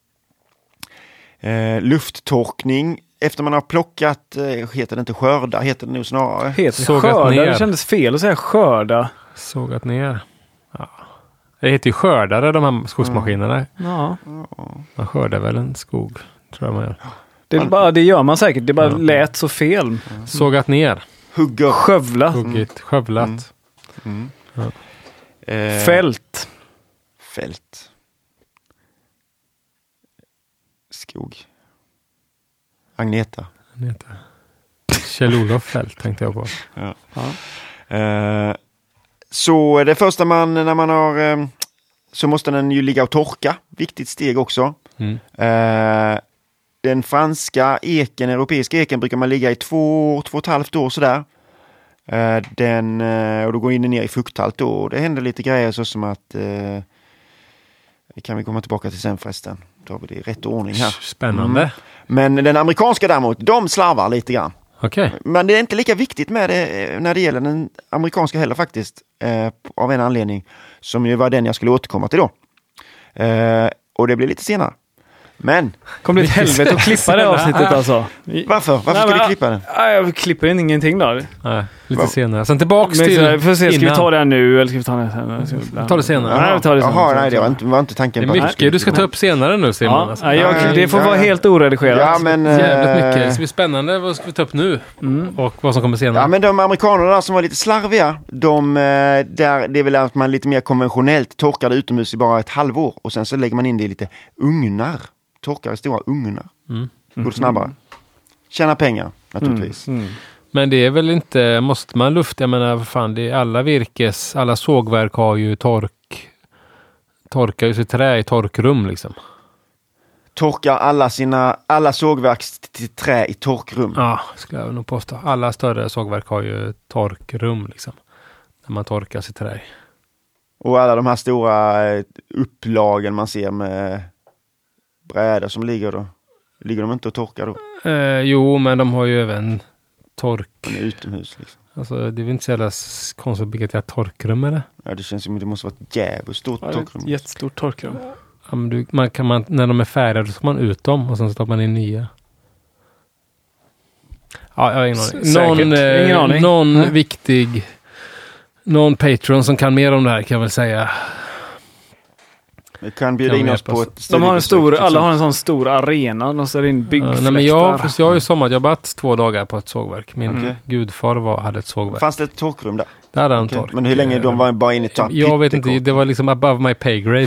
[SPEAKER 2] Lufttorkning efter man har plockat, heter det inte skörda, heter det nog snarare.
[SPEAKER 3] Heter skörda, det kändes fel att säga skörda.
[SPEAKER 1] Sågat ner. Ja. Det heter ju skördare, de här skogsmaskinerna.
[SPEAKER 3] Ja.
[SPEAKER 1] Man skördar väl en skog, tror jag man gör.
[SPEAKER 3] Det gör man säkert, det bara lät så fel.
[SPEAKER 1] Sågat ner.
[SPEAKER 2] Hugger.
[SPEAKER 3] Skövla.
[SPEAKER 1] Huggit, skövlat.
[SPEAKER 3] Ja. Fält.
[SPEAKER 2] Skog. Agneta.
[SPEAKER 1] Kjell-Olof Fält tänkte jag på.
[SPEAKER 2] Så det första när man har så måste den ju ligga och torka. Viktigt steg också. Den franska eken, europeiska eken, brukar man ligga i 2,5 år sådär. Och då går in ner i fukthalt då. Det händer lite grejer så som att det kan vi komma tillbaka till sen förresten. Då har vi det i rätt ordning här.
[SPEAKER 1] Spännande.
[SPEAKER 2] Men den amerikanska däremot, de slarvar lite grann.
[SPEAKER 1] Okay.
[SPEAKER 2] Men det är inte lika viktigt med det när det gäller den amerikanska heller faktiskt. Av en anledning som ju var den jag skulle återkomma till då. Och det blir lite senare. Men...
[SPEAKER 3] Kom det ett helvete att klippa det avsnittet alltså?
[SPEAKER 2] Varför? Varför ska du klippa den?
[SPEAKER 3] Jag klipper ingenting då.
[SPEAKER 1] Nej. lite senare. Sen tillbaks
[SPEAKER 3] Men,
[SPEAKER 1] till
[SPEAKER 3] får se, ska vi
[SPEAKER 1] innan.
[SPEAKER 3] ta det här nu eller ska vi ta det sen?
[SPEAKER 1] Ta det senare.
[SPEAKER 3] Nej, vi tar det sen.
[SPEAKER 2] Jaha, nej, det var inte tanken
[SPEAKER 1] Det
[SPEAKER 2] på
[SPEAKER 1] är mycket du ska ta upp senare nu, Simon.
[SPEAKER 3] Ja,
[SPEAKER 1] Alltså.
[SPEAKER 3] det får vara helt oredigerat.
[SPEAKER 2] Ja, men,
[SPEAKER 1] Jävligt mycket. Det ska bli spännande. Vad ska vi ta upp nu? Och vad som kommer senare.
[SPEAKER 2] Ja, men de amerikanerna där som var lite slarviga, det är väl att man lite mer konventionellt torkar det utomhus i bara ett halvår och sen så lägger man in det i lite ugnar. Torkar i stora ugnar. Går snabbare. Tjäna pengar, naturligtvis.
[SPEAKER 1] Men det är väl inte, måste man lufta, jag menar, fan, det är alla sågverk har ju torkar ju sitt trä i torkrum liksom.
[SPEAKER 2] Torkar alla sågverk till trä i torkrum.
[SPEAKER 1] Ja, skulle jag nog påstå. Alla större sågverk har ju torkrum liksom. Där man torkar sitt trä.
[SPEAKER 2] Och alla de här stora upplagen man ser med brädor som ligger då. Ligger de inte och torkar då?
[SPEAKER 1] Jo, men de har ju även
[SPEAKER 2] De är utomhus liksom.
[SPEAKER 1] Alltså, det är väl inte så jävla konstigt att bygga ett torkrum eller?
[SPEAKER 2] Ja, det känns som att det måste vara ett jävligt stort torkrum.
[SPEAKER 3] Ett jättestort torkrum.
[SPEAKER 1] Ja, men när de är färdiga då ska man ut dem och sen stoppar man in nya. Ja, jag har ingen aning. Någon viktig, någon Patreon som kan mer om det här kan jag väl säga.
[SPEAKER 2] Vi kan bjuda in oss på ett
[SPEAKER 3] de har alla har en sån stor arena. De ser in byggfläktar.
[SPEAKER 1] Nej, men jag har ju sommarjobbat 2 dagar på ett sågverk. Min gudfar hade ett sågverk.
[SPEAKER 2] Fanns det ett torkrum där?
[SPEAKER 1] Där hade han tork.
[SPEAKER 2] Men hur länge de var bara inne i tork?
[SPEAKER 1] Jag vet inte, det var liksom above my pay grade.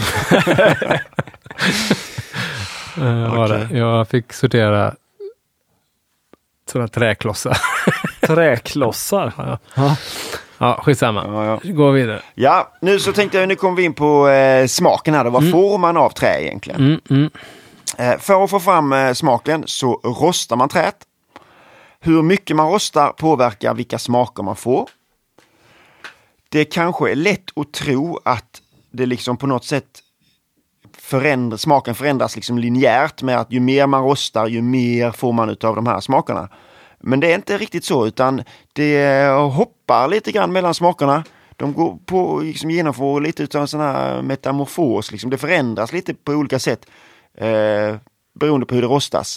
[SPEAKER 1] Var det. Jag fick sortera sådana träklossar.
[SPEAKER 3] Träklossar?
[SPEAKER 1] Ja, skitsamma.
[SPEAKER 2] Ja.
[SPEAKER 1] Gå vidare.
[SPEAKER 2] Ja, nu så tänkte jag, nu kommer vi in på smaken här då. Vad får man av trä egentligen? För att få fram smaken så rostar man träet. Hur mycket man rostar påverkar vilka smaker man får. Det kanske är lätt att tro att det liksom på något sätt smaken förändras liksom linjärt med att ju mer man rostar ju mer får man utav de här smakerna. Men det är inte riktigt så, utan det hoppar lite grann mellan smakerna. De går på liksom genomför lite utav en sån här metamorfos liksom. Det förändras lite på olika sätt beroende på hur det rostas.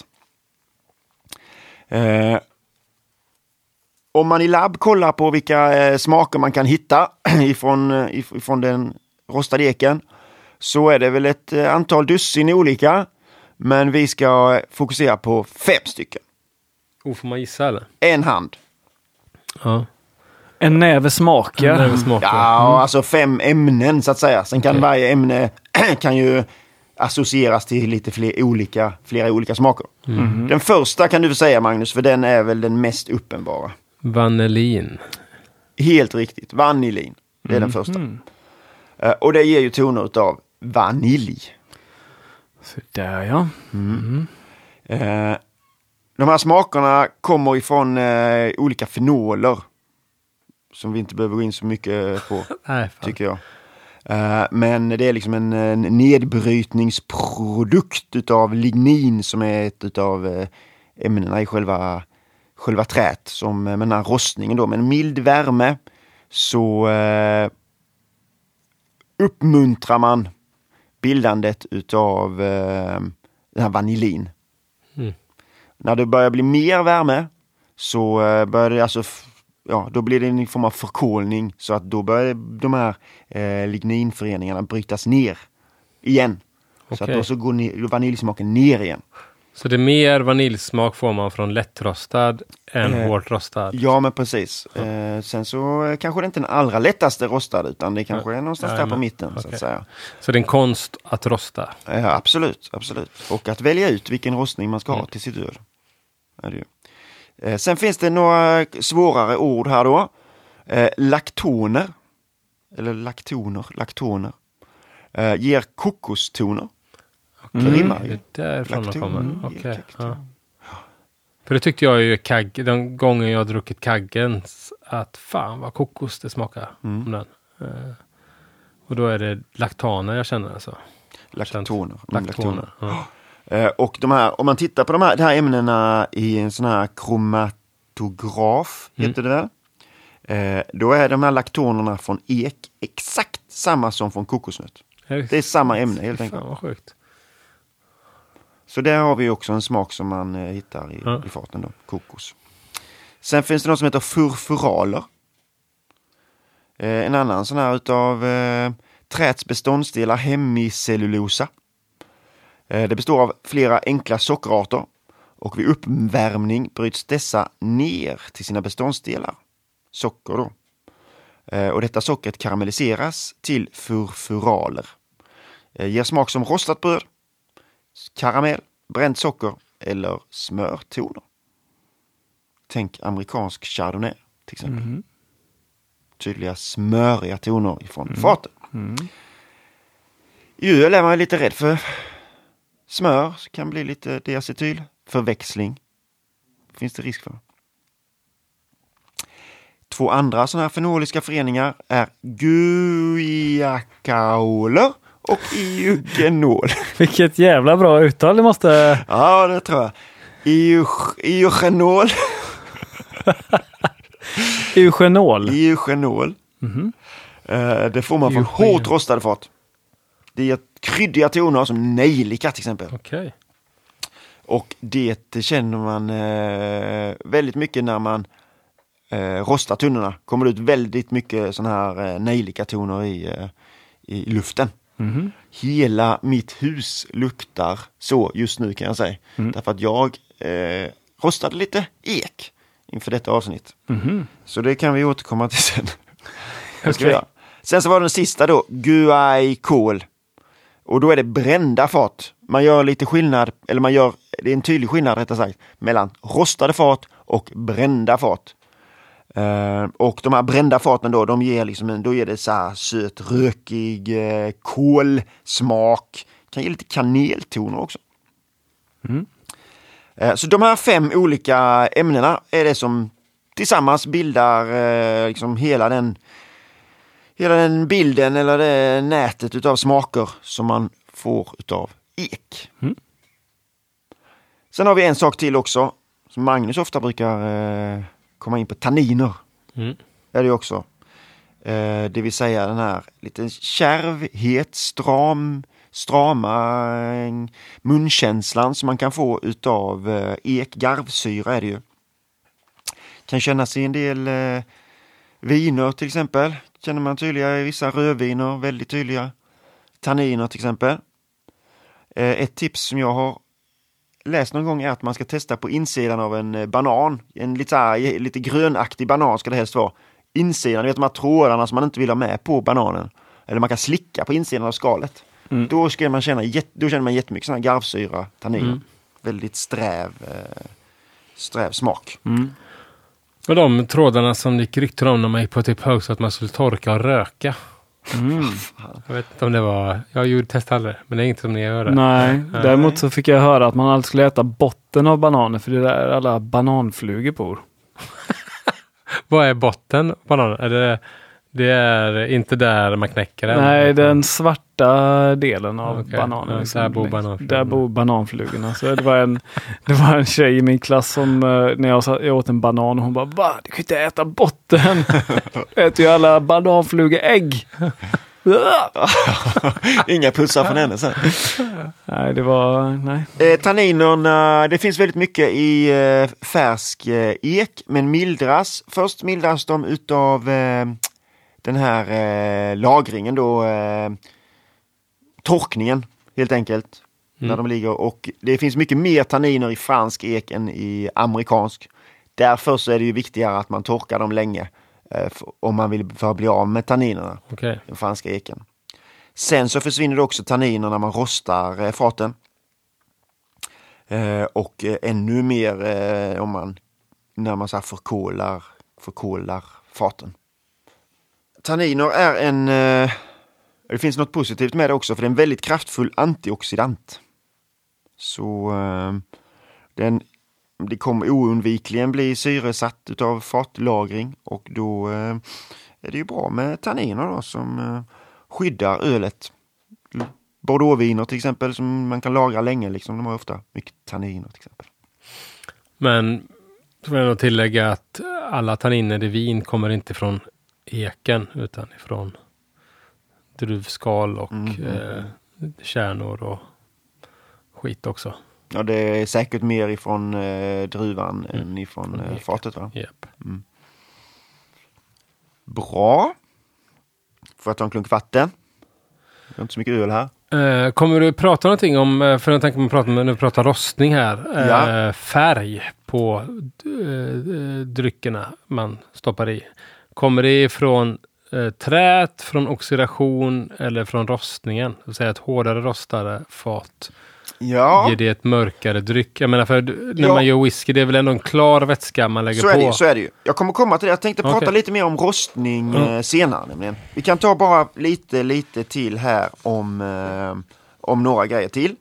[SPEAKER 2] Om man i labb kollar på vilka smaker man kan hitta ifrån den rostade eken, så är det väl ett antal dussin olika, men vi ska fokusera på 5 stycken.
[SPEAKER 1] Får man gissa eller?
[SPEAKER 2] En hand.
[SPEAKER 1] Ja.
[SPEAKER 3] En näve smaker.
[SPEAKER 2] Ja, alltså 5 ämnen så att säga. Sen kan varje ämne kan ju associeras till lite flera olika smaker. Den första kan du säga, Magnus, för den är väl den mest uppenbara.
[SPEAKER 1] Vanillin.
[SPEAKER 2] Helt riktigt, vanillin. Det är den första. Och det ger ju toner utav vanilj.
[SPEAKER 3] Så där ja.
[SPEAKER 2] De här smakerna kommer ifrån olika fenoler som vi inte behöver gå in så mycket på.
[SPEAKER 1] Nej,
[SPEAKER 2] tycker jag. Men det är liksom en nedbrytningsprodukt utav lignin som är ett utav ämnena i själva trät, som med den här rostningen då, med en mild värme så uppmuntrar man bildandet utav den här vanillin. När det börjar bli mer värme så börjar det alltså då blir det en form av förkolning, så att då börjar de här ligninföreningarna brytas ner igen. Så att då så går vaniljsmaken ner igen.
[SPEAKER 1] Så det är mer vaniljsmak får man från lättrostad än hårt rostad?
[SPEAKER 2] Ja, men precis. Sen så kanske det inte är den allra lättaste rostad, utan det kanske är någonstans där på mitten. Så att säga.
[SPEAKER 1] Så det är en konst att rosta?
[SPEAKER 2] Ja, absolut. Och att välja ut vilken rostning man ska ha till sitt öl. Är det ju. Sen finns det några svårare ord här då. Laktoner. Eller laktoner. Ger kokostoner.
[SPEAKER 1] Det är därifrån de kommer. Okay. Ja. För det tyckte jag ju den gången jag druckit kaggen, att fan vad kokos det smakar om den. Och då är det laktaner jag känner alltså.
[SPEAKER 2] Laktoner.
[SPEAKER 1] Ja.
[SPEAKER 2] Och de här, om man tittar på de här ämnena i en sån här kromatograf, heter det väl? Då är de här laktonerna från ek exakt samma som från kokosnöt. Det är samma ämne helt enkelt.
[SPEAKER 1] Fan vad sjukt.
[SPEAKER 2] Så där har vi också en smak som man hittar i faten då, kokos. Sen finns det något som heter furfuraler. En annan sån här utav träets beståndsdelar, hemicellulosa. Det består av flera enkla sockerarter och vid uppvärmning bryts dessa ner till sina beståndsdelar. Socker då. Och detta sockret karamelliseras till furfuraler. Ger smak som rostat bröd, karamell, bränt socker eller smörtoner. Tänk amerikansk chardonnay till exempel. Tydliga smöriga toner ifrån fatet. I öl är man lite rädd för smör, så kan bli lite diacetyl. Förväxling finns det risk för. 2 andra sådana här fenoliska föreningar är guaiacaoler och eugenol.
[SPEAKER 3] Vilket jävla bra uttal det måste...
[SPEAKER 2] Ja, det tror jag. Eugenol. Eugenol. Det får man från hårt rostade fat. Det är kryddiga toner som nejlika till exempel.
[SPEAKER 1] Okej.
[SPEAKER 2] Och det känner man väldigt mycket när man rostar tunnorna. Kommer det ut väldigt mycket såna här nejlika toner i luften. Hela mitt hus luktar så just nu kan jag säga. Därför att jag rostade lite ek inför detta avsnitt. Så det kan vi återkomma till sen. Okay. Sen så var den sista då, guaicol. Och då är det brända fat. Man gör lite skillnad, eller det är en tydlig skillnad rättare sagt, mellan rostade fat och brända fat. Och de här brända faten då, de ger då ger det så här söt, rökig kolsmak. Kan ge lite kaneltoner också. Så de här 5 olika ämnena är det som tillsammans bildar hela den bilden eller det nätet utav smaker som man får utav ek. Sen har vi en sak till också som Magnus ofta brukar komma in på, tanniner. Är det också. Det vill säga den här lite kärvhet, strama munkänslan som man kan få utav ek, garvsyra är det ju. Kan kännas i en del viner till exempel. Känner man tydliga i vissa rödviner, väldigt tydliga. Tanniner till exempel. Ett tips som jag har läst någon gång är att man ska testa på insidan av en banan. En lite grönaktig banan ska det helst vara. Insidan, du vet de här trådarna som man inte vill ha med på bananen. Eller man kan slicka på insidan av skalet. Då känner man jättemycket sån här garvsyra, tanniner. Väldigt sträv smak.
[SPEAKER 1] Och de trådarna som gick rykten om när man gick på typ högst att man skulle torka och röka. Jag vet inte om det var... Jag gjorde test aldrig, men det är inget som ni gör.
[SPEAKER 3] Nej, däremot så fick jag höra att man alltid skulle äta botten av bananer, för det är där alla bananflugor bor.
[SPEAKER 1] Vad är botten bananer? Det är inte där man knäcker den?
[SPEAKER 3] Nej, den svarta delen av bananen.
[SPEAKER 1] Ja,
[SPEAKER 3] liksom.
[SPEAKER 1] Där
[SPEAKER 3] bor bananflugorna. Så det var en tjej i min klass som när jag åt en banan och hon bara, va? Du kan inte äta botten. Äter ju alla bananflugor ägg.
[SPEAKER 2] Inga pussar från henne sen.
[SPEAKER 3] Nej.
[SPEAKER 2] Tanninerna, det finns väldigt mycket i färsk ek, men först mildras de utav den här lagringen då, torkningen helt enkelt, när de ligger, och det finns mycket mer tanniner i fransk ek än i amerikansk. Därför så är det ju viktigare att man torkar dem länge om man vill för att bli av med tanninerna, den franska eken. Sen så försvinner det också tanniner när man rostar faten. Och ännu mer när man så här förkolar faten. Tanniner är det finns något positivt med det också, för det är en väldigt kraftfull antioxidant. Så det kommer oundvikligen bli syresatt utav fatlagring, och då är det ju bra med tanniner då, som skyddar ölet. Bordeauxviner till exempel som man kan lagra länge, liksom, de har ofta mycket tanniner till exempel.
[SPEAKER 1] Men så vill jag nog tillägga att alla tanniner i vin kommer inte från eken utan ifrån druvskal och kärnor och skit också.
[SPEAKER 2] Ja, det är säkert mer ifrån druvan än ifrån fatet, va?
[SPEAKER 1] Yep.
[SPEAKER 2] Bra. Får jag ta en klunk vatten? Det är inte så mycket öl här.
[SPEAKER 1] Kommer du prata någonting om, för jag tänker man prata när vi pratar rostning här, färg på dryckerna man stoppar i. Kommer det ifrån trät, från oxidation eller från rostningen? Det vill säga ett hårdare rostare fat.
[SPEAKER 2] Ja.
[SPEAKER 1] Ger det ett mörkare dryck? Jag menar, för när man gör whisky, det är väl ändå en klar vätska man lägger på.
[SPEAKER 2] Så är det ju. Jag kommer komma till det. Jag tänkte prata lite mer om rostning senare. Nämligen. Vi kan ta bara lite till här om några grejer till.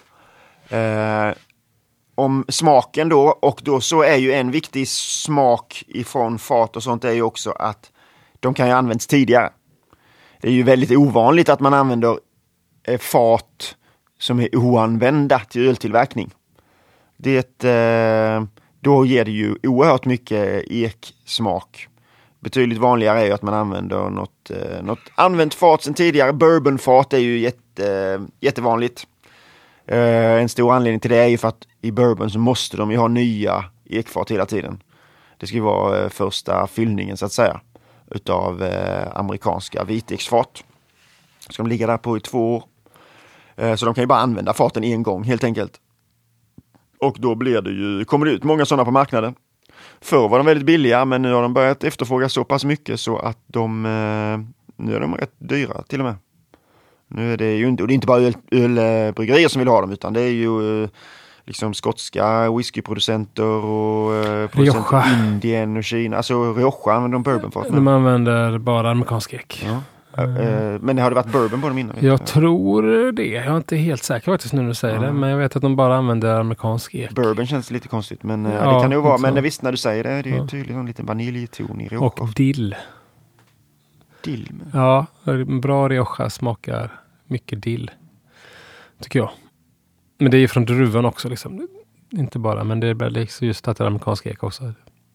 [SPEAKER 2] Om smaken då. Och då så är ju en viktig smak ifrån fat och sånt är ju också att de kan ju användas tidigare. Det är ju väldigt ovanligt att man använder fat som är oanvända till öltillverkning. Då ger det ju oerhört mycket eksmak. Betydligt vanligare är ju att man använder något använt fat sedan tidigare. Bourbonfat är ju jättevanligt. En stor anledning till det är ju för att i bourbon så måste de ju ha nya ekfat hela tiden. Det ska ju vara första fyllningen så att säga utav amerikanska viteksfat. Ska de ligga där på i 2 år. Så de kan ju bara använda faten en gång helt enkelt. Och då kommer det ut många sådana på marknaden. Förr var de väldigt billiga, men nu har de börjat efterfråga så pass mycket så att nu är de rätt dyra till och med. Nu är det ju inte, och det är inte bara ölbryggerier som vill ha dem, utan det är ju liksom skotska whiskyproducenter och producenter i Indien och Kina. Alltså Rioja använder de bourbonfat.
[SPEAKER 1] De använder bara amerikansk ek.
[SPEAKER 2] Ja. Men har det varit bourbon på dem innan?
[SPEAKER 1] Jag tror det. Jag är inte helt säker faktiskt nu när du säger det. Men jag vet att de bara använder amerikansk ek.
[SPEAKER 2] Bourbon känns lite konstigt. Men det kan det ju vara. Men visst när du säger det är ju tydligt en liten vaniljton i Rioja.
[SPEAKER 1] Och dill.
[SPEAKER 2] Dill?
[SPEAKER 1] Ja, bra Rioja smakar mycket dill. Tycker jag. Men det är ju från druvan också liksom. Inte bara, men det är liksom just att det är amerikansk ek också.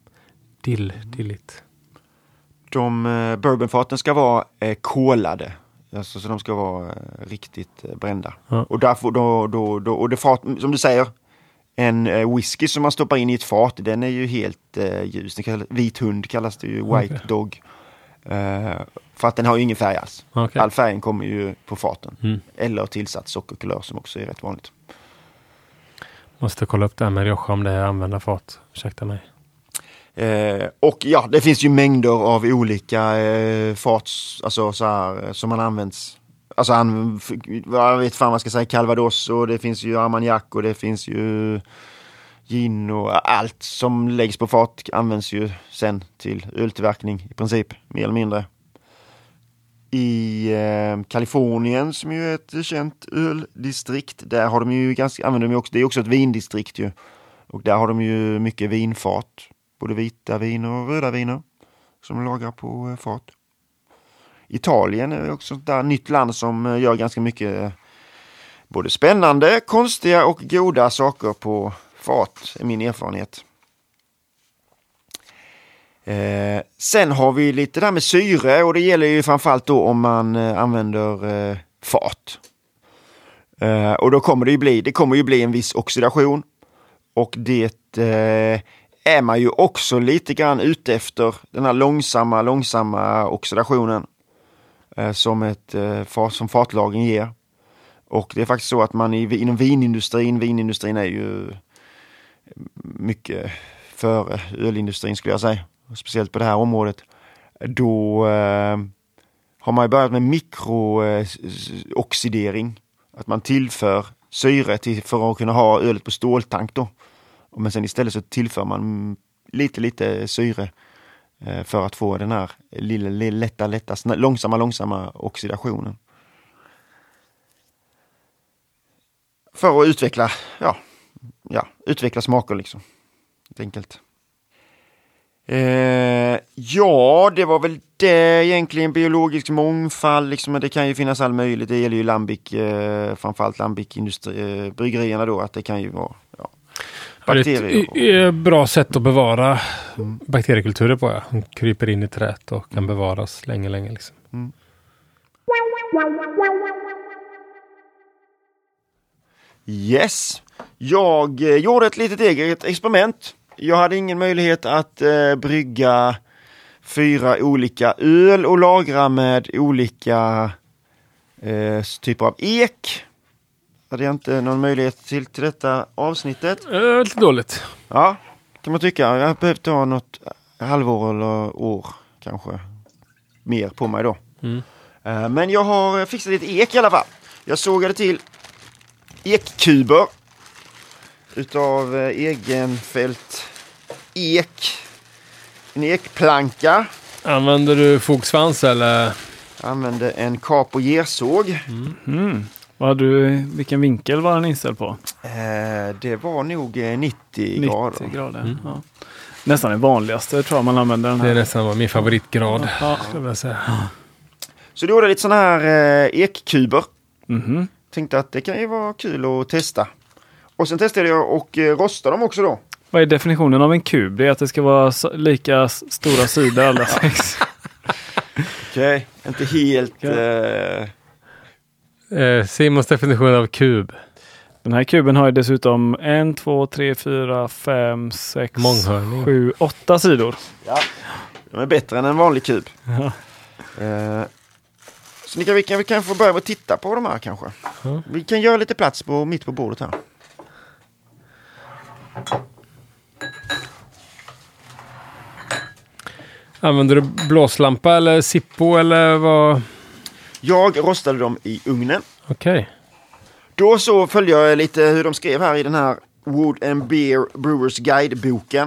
[SPEAKER 1] Dilligt.
[SPEAKER 2] Bourbonfaten ska vara kolade. Alltså, så de ska vara riktigt brända. Ja. Och därför och det fat, som du säger, en whisky som man stoppar in i ett fat, den är ju helt ljus. Vit hund kallas det ju, white dog. För att den har ju ingen färg alls. Okay. All färgen kommer ju på faten. Eller tillsatt sockerkulör som också är rätt vanligt.
[SPEAKER 1] Måste kolla upp det här med Rioja om det är använda fat. Ursäkta mig.
[SPEAKER 2] Och ja, det finns ju mängder av olika fat, alltså så här, som man används. Alltså jag vet fan vad man ska säga, Calvados, och det finns ju Armagnac och det finns ju gin och allt som läggs på fat används ju sen till öltillverkning i princip, mer eller mindre. I Kalifornien, som ju är ett känt öldistrikt, där har de ju använder de också, det är också ett vindistrikt ju. Och där har de ju mycket vinfat. Både vita viner och röda viner som lagrar på fat. Italien är också ett där nytt land som gör ganska mycket både spännande, konstiga och goda saker på fat, är min erfarenhet. Sen har vi lite där med syre, och det gäller ju framförallt då om man använder fat. Och då kommer det kommer ju bli en viss oxidation, och det är man ju också lite grann ute efter den här långsamma oxidationen som som fatlagring ger. Och det är faktiskt så att man inom vinindustrin är ju mycket före ölindustrin skulle jag säga, speciellt på det här området. Då har man ju börjat med mikrooxidering, att man tillför syre för att kunna ha ölet på ståltank då. Men sen istället så tillför man lite syre för att få den här lätta, långsamma oxidationen. För att utveckla smaker liksom. Helt enkelt. Det var väl det egentligen, biologisk mångfald liksom, men det kan ju finnas all möjligt. Det gäller ju Lambic, framförallt Lambic-bryggerierna då, att det kan ju vara bakterier.
[SPEAKER 1] Det är ett bra sätt att bevara bakteriekulturer på. Ja. De kryper in i träet och kan bevaras länge liksom.
[SPEAKER 2] Yes. Jag gjorde ett litet eget experiment. Jag hade ingen möjlighet att brygga 4 olika öl och lagra med olika typer av ek. Hade jag inte någon möjlighet till detta avsnittet?
[SPEAKER 1] Lite dåligt.
[SPEAKER 2] Ja, kan man tycka. Jag har behövt ha något halvår eller år kanske mer på mig då. Men jag har fixat lite ek i alla fall. Jag sågade till ekkuber utav egenfält ek. En ekplanka.
[SPEAKER 1] Använder du fogsvans eller?
[SPEAKER 2] Jag använde en kap- och gersåg.
[SPEAKER 3] Vilken vinkel var den inställd på?
[SPEAKER 2] Det var nog 90 grader.
[SPEAKER 3] 90 grader. Ja. Nästan det vanligaste tror jag man använder den här.
[SPEAKER 1] Det är nästan min favoritgrad.
[SPEAKER 3] Ja.
[SPEAKER 1] Skulle jag säga.
[SPEAKER 2] Så då gjorde jag lite sådana här ekkuber. Tänkte att det kan ju vara kul att testa. Och sen testade jag och rosta dem också då.
[SPEAKER 3] Vad är definitionen av en kub? Det är att det ska vara lika stora sidor alla 6.
[SPEAKER 2] Okej, inte helt...
[SPEAKER 1] Simons definition av kub.
[SPEAKER 3] Den här kuben har ju dessutom 1, 2, 3, 4, 5, 6,
[SPEAKER 1] Månghörning.
[SPEAKER 3] 7, 8 sidor.
[SPEAKER 2] Ja, de är bättre än en vanlig kub.
[SPEAKER 3] Ja.
[SPEAKER 2] Så vi kan få börja med att titta på de här kanske. Vi kan göra lite plats mitt på bordet här.
[SPEAKER 1] Använder du blåslampa eller Zippo eller vad?
[SPEAKER 2] Jag rostade dem i ugnen.
[SPEAKER 1] Okej.
[SPEAKER 2] Då så följde jag lite hur de skrev här i den här Wood and Beer Brewers Guide-boken.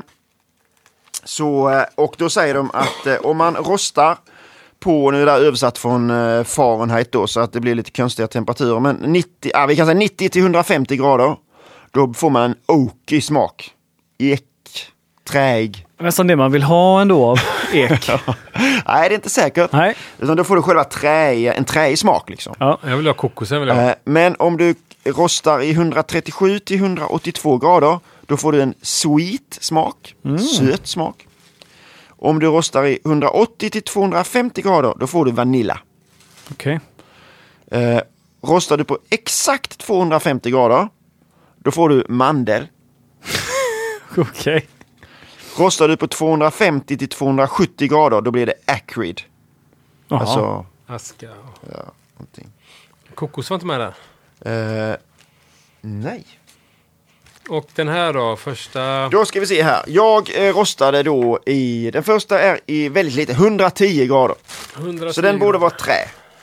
[SPEAKER 2] Och då säger de att om man rostar på, nu är det översatt från Fahrenheit då, så att det blir lite konstiga temperaturer, men vi kan säga 90 till 150 grader, då får man en oaky smak. Ek, träig.
[SPEAKER 3] Nästan det man vill ha ändå av ek.
[SPEAKER 2] Nej, det är inte säkert.
[SPEAKER 3] Nej.
[SPEAKER 2] Utan då får du själva en träig smak liksom.
[SPEAKER 1] Ja, jag vill ha kokosen.
[SPEAKER 2] Men om du rostar i 137 till 182 grader, då får du en sweet smak, söt smak. Om du rostar i 180 till 250 grader, då får du vanilla.
[SPEAKER 3] Okej.
[SPEAKER 2] Rostar du på exakt 250 grader, då får du mandel.
[SPEAKER 3] Okej.
[SPEAKER 2] Rostar du på 250 till 270 grader, då blir det acrid.
[SPEAKER 3] Aha.
[SPEAKER 2] Alltså,
[SPEAKER 1] Aska.
[SPEAKER 2] ja, någonting.
[SPEAKER 1] Kokos var inte med där.
[SPEAKER 2] Nej.
[SPEAKER 1] Och den här då, första...
[SPEAKER 2] Då ska vi se här. Jag rostade då den första är i väldigt lite, 110 grader.
[SPEAKER 1] 110
[SPEAKER 2] så den borde vara trä.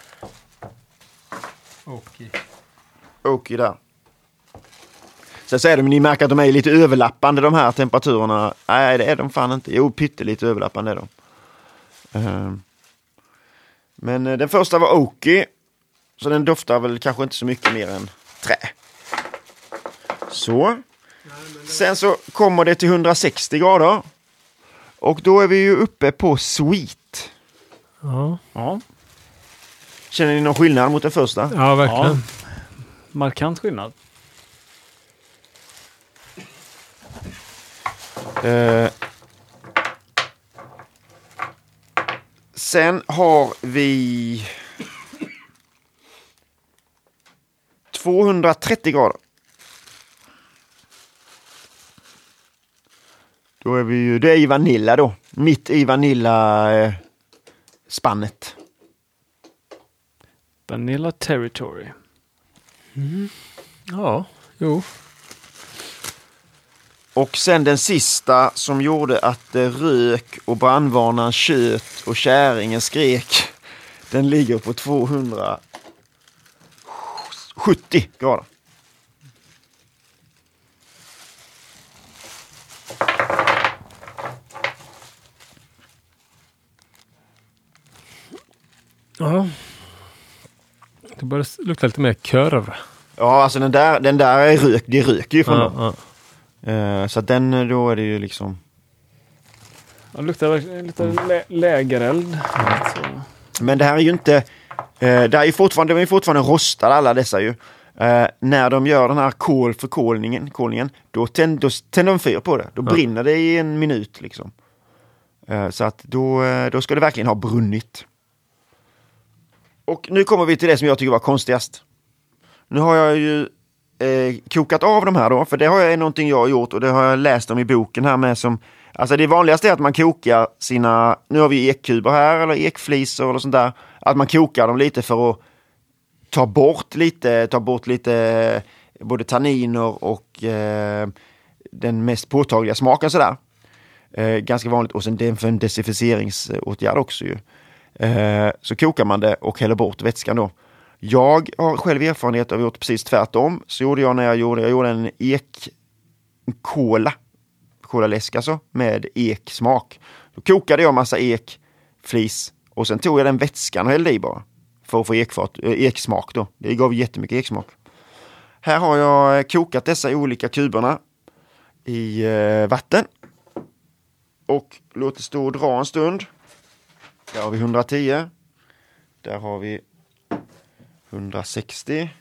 [SPEAKER 2] Okej där. Sen säger de, ni märker att de är lite överlappande de här temperaturerna. Nej, det är de fan inte. Jo, pyttelite överlappande är de. Men den första var oaky. Så den doftar väl kanske inte så mycket mer än trä. Så. Sen så kommer det till 160 grader. Och då är vi ju uppe på sweet.
[SPEAKER 3] Ja.
[SPEAKER 2] Känner ni någon skillnad mot den första?
[SPEAKER 1] Ja, verkligen.
[SPEAKER 3] Ja. Markant skillnad.
[SPEAKER 2] Sen har vi 230 grader. Då är vi ju, det är i vanilla då. Mitt i vanilla spannet.
[SPEAKER 3] Vanilla territory.
[SPEAKER 1] Ja, jo.
[SPEAKER 2] Och sen den sista som gjorde att det rök och brandvarnaren tjöt och käringen skrek. Den ligger på 270 grader.
[SPEAKER 1] Ja. Det börjar lukta lite mer körv.
[SPEAKER 2] Ja, alltså den där är rök. Det röker ju från dem.
[SPEAKER 1] Ja.
[SPEAKER 2] Så att den, då är det ju liksom...
[SPEAKER 3] Det luktar lite lägereld. Så.
[SPEAKER 2] Men det här är ju inte... det är ju fortfarande rostade alla dessa ju. När de gör den här kolningen, då tänder de fyr på det. Då brinner det i en minut liksom. Så att då ska det verkligen ha brunnit. Och nu kommer vi till det som jag tycker var konstigast. Nu har jag ju kokat av de här då, för det är någonting jag har gjort och det har jag läst om i boken här med som, alltså det vanligaste är att man kokar sina, nu har vi ekkuber här eller ekflisor eller sånt där, att man kokar dem lite för att ta bort lite både tanniner och den mest påtagliga smaken sådär. Ganska vanligt, och sen det är för en desinficeringsåtgärd också ju. Så kokar man det och häller bort vätskan då. Jag har själv erfarenhet av att gjort precis tvärtom. Så gjorde jag när jag gjorde en kolaläsk alltså, med eksmak. Då kokade jag massa ekflis och sen tog jag den vätskan och hällde i bara. För att få eksmak då. Det gav jättemycket eksmak. Här har jag kokat dessa olika kuberna i vatten. Och låt det stå och dra en stund. Där har vi 110. Där har vi 160.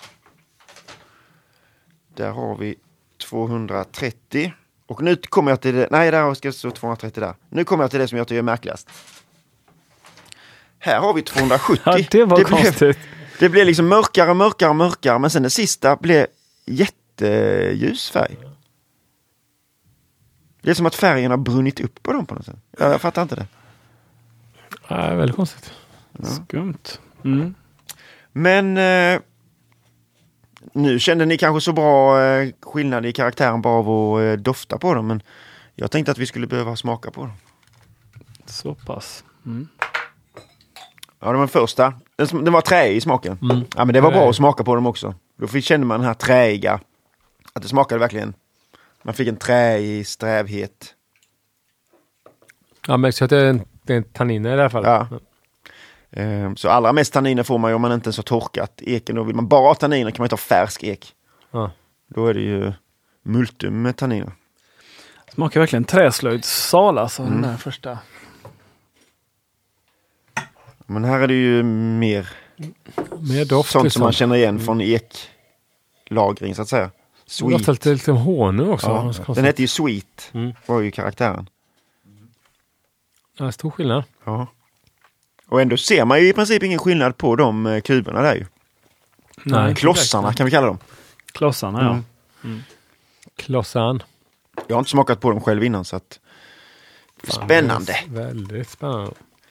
[SPEAKER 2] Där har vi 230. Och nu kommer jag till det. Nej, där ska det stå 230 där. Nu kommer jag till det som jag tycker är märkligast. Här har vi 270.
[SPEAKER 3] Ja, det var konstigt.
[SPEAKER 2] Det blev liksom mörkare. Men sen det sista blev jätteljus färg. Det är som att färgen har brunnit upp på dem på något sätt. Jag fattar inte det.
[SPEAKER 1] Nej, väldigt konstigt.
[SPEAKER 3] Ja. Skumt. Mm.
[SPEAKER 2] Men nu kände ni kanske så bra skillnad i karaktären bara av att dofta på dem. Men jag tänkte att vi skulle behöva smaka på dem.
[SPEAKER 3] Så pass. Mm.
[SPEAKER 2] Ja, det var den första. Den var träig i smaken. Mm. Ja, men det var bra att smaka på dem också. Då kände man den här träiga. Att det smakade verkligen. Man fick en träig strävhet.
[SPEAKER 1] Ja, men så att det är en tanniner i det här fallet.
[SPEAKER 2] Ja. Så allra mest tanniner får man ju om man inte ens har torkat eken. Då vill man bara ha tanniner kan man ta färsk ek. Ja. Då är det ju multum med tanniner.
[SPEAKER 3] Smakar verkligen träslöjdssal alltså, den där första.
[SPEAKER 2] Men här är det ju mer
[SPEAKER 1] doft.
[SPEAKER 2] Sånt som man känner igen från eklagring så att säga.
[SPEAKER 1] Sweet. Det låter lite honung också.
[SPEAKER 2] Ja, den heter ju Sweet. Var ju karaktären.
[SPEAKER 1] Ja, stor skillnad.
[SPEAKER 2] Ja. Och ändå ser man ju i princip ingen skillnad på de kuberna där ju.
[SPEAKER 1] Nej,
[SPEAKER 2] klossarna kan vi kalla dem.
[SPEAKER 3] Klossarna, ja. Mm.
[SPEAKER 1] Klossan.
[SPEAKER 2] Jag har inte smakat på dem själv innan så att spännande.
[SPEAKER 1] Väldigt spännande.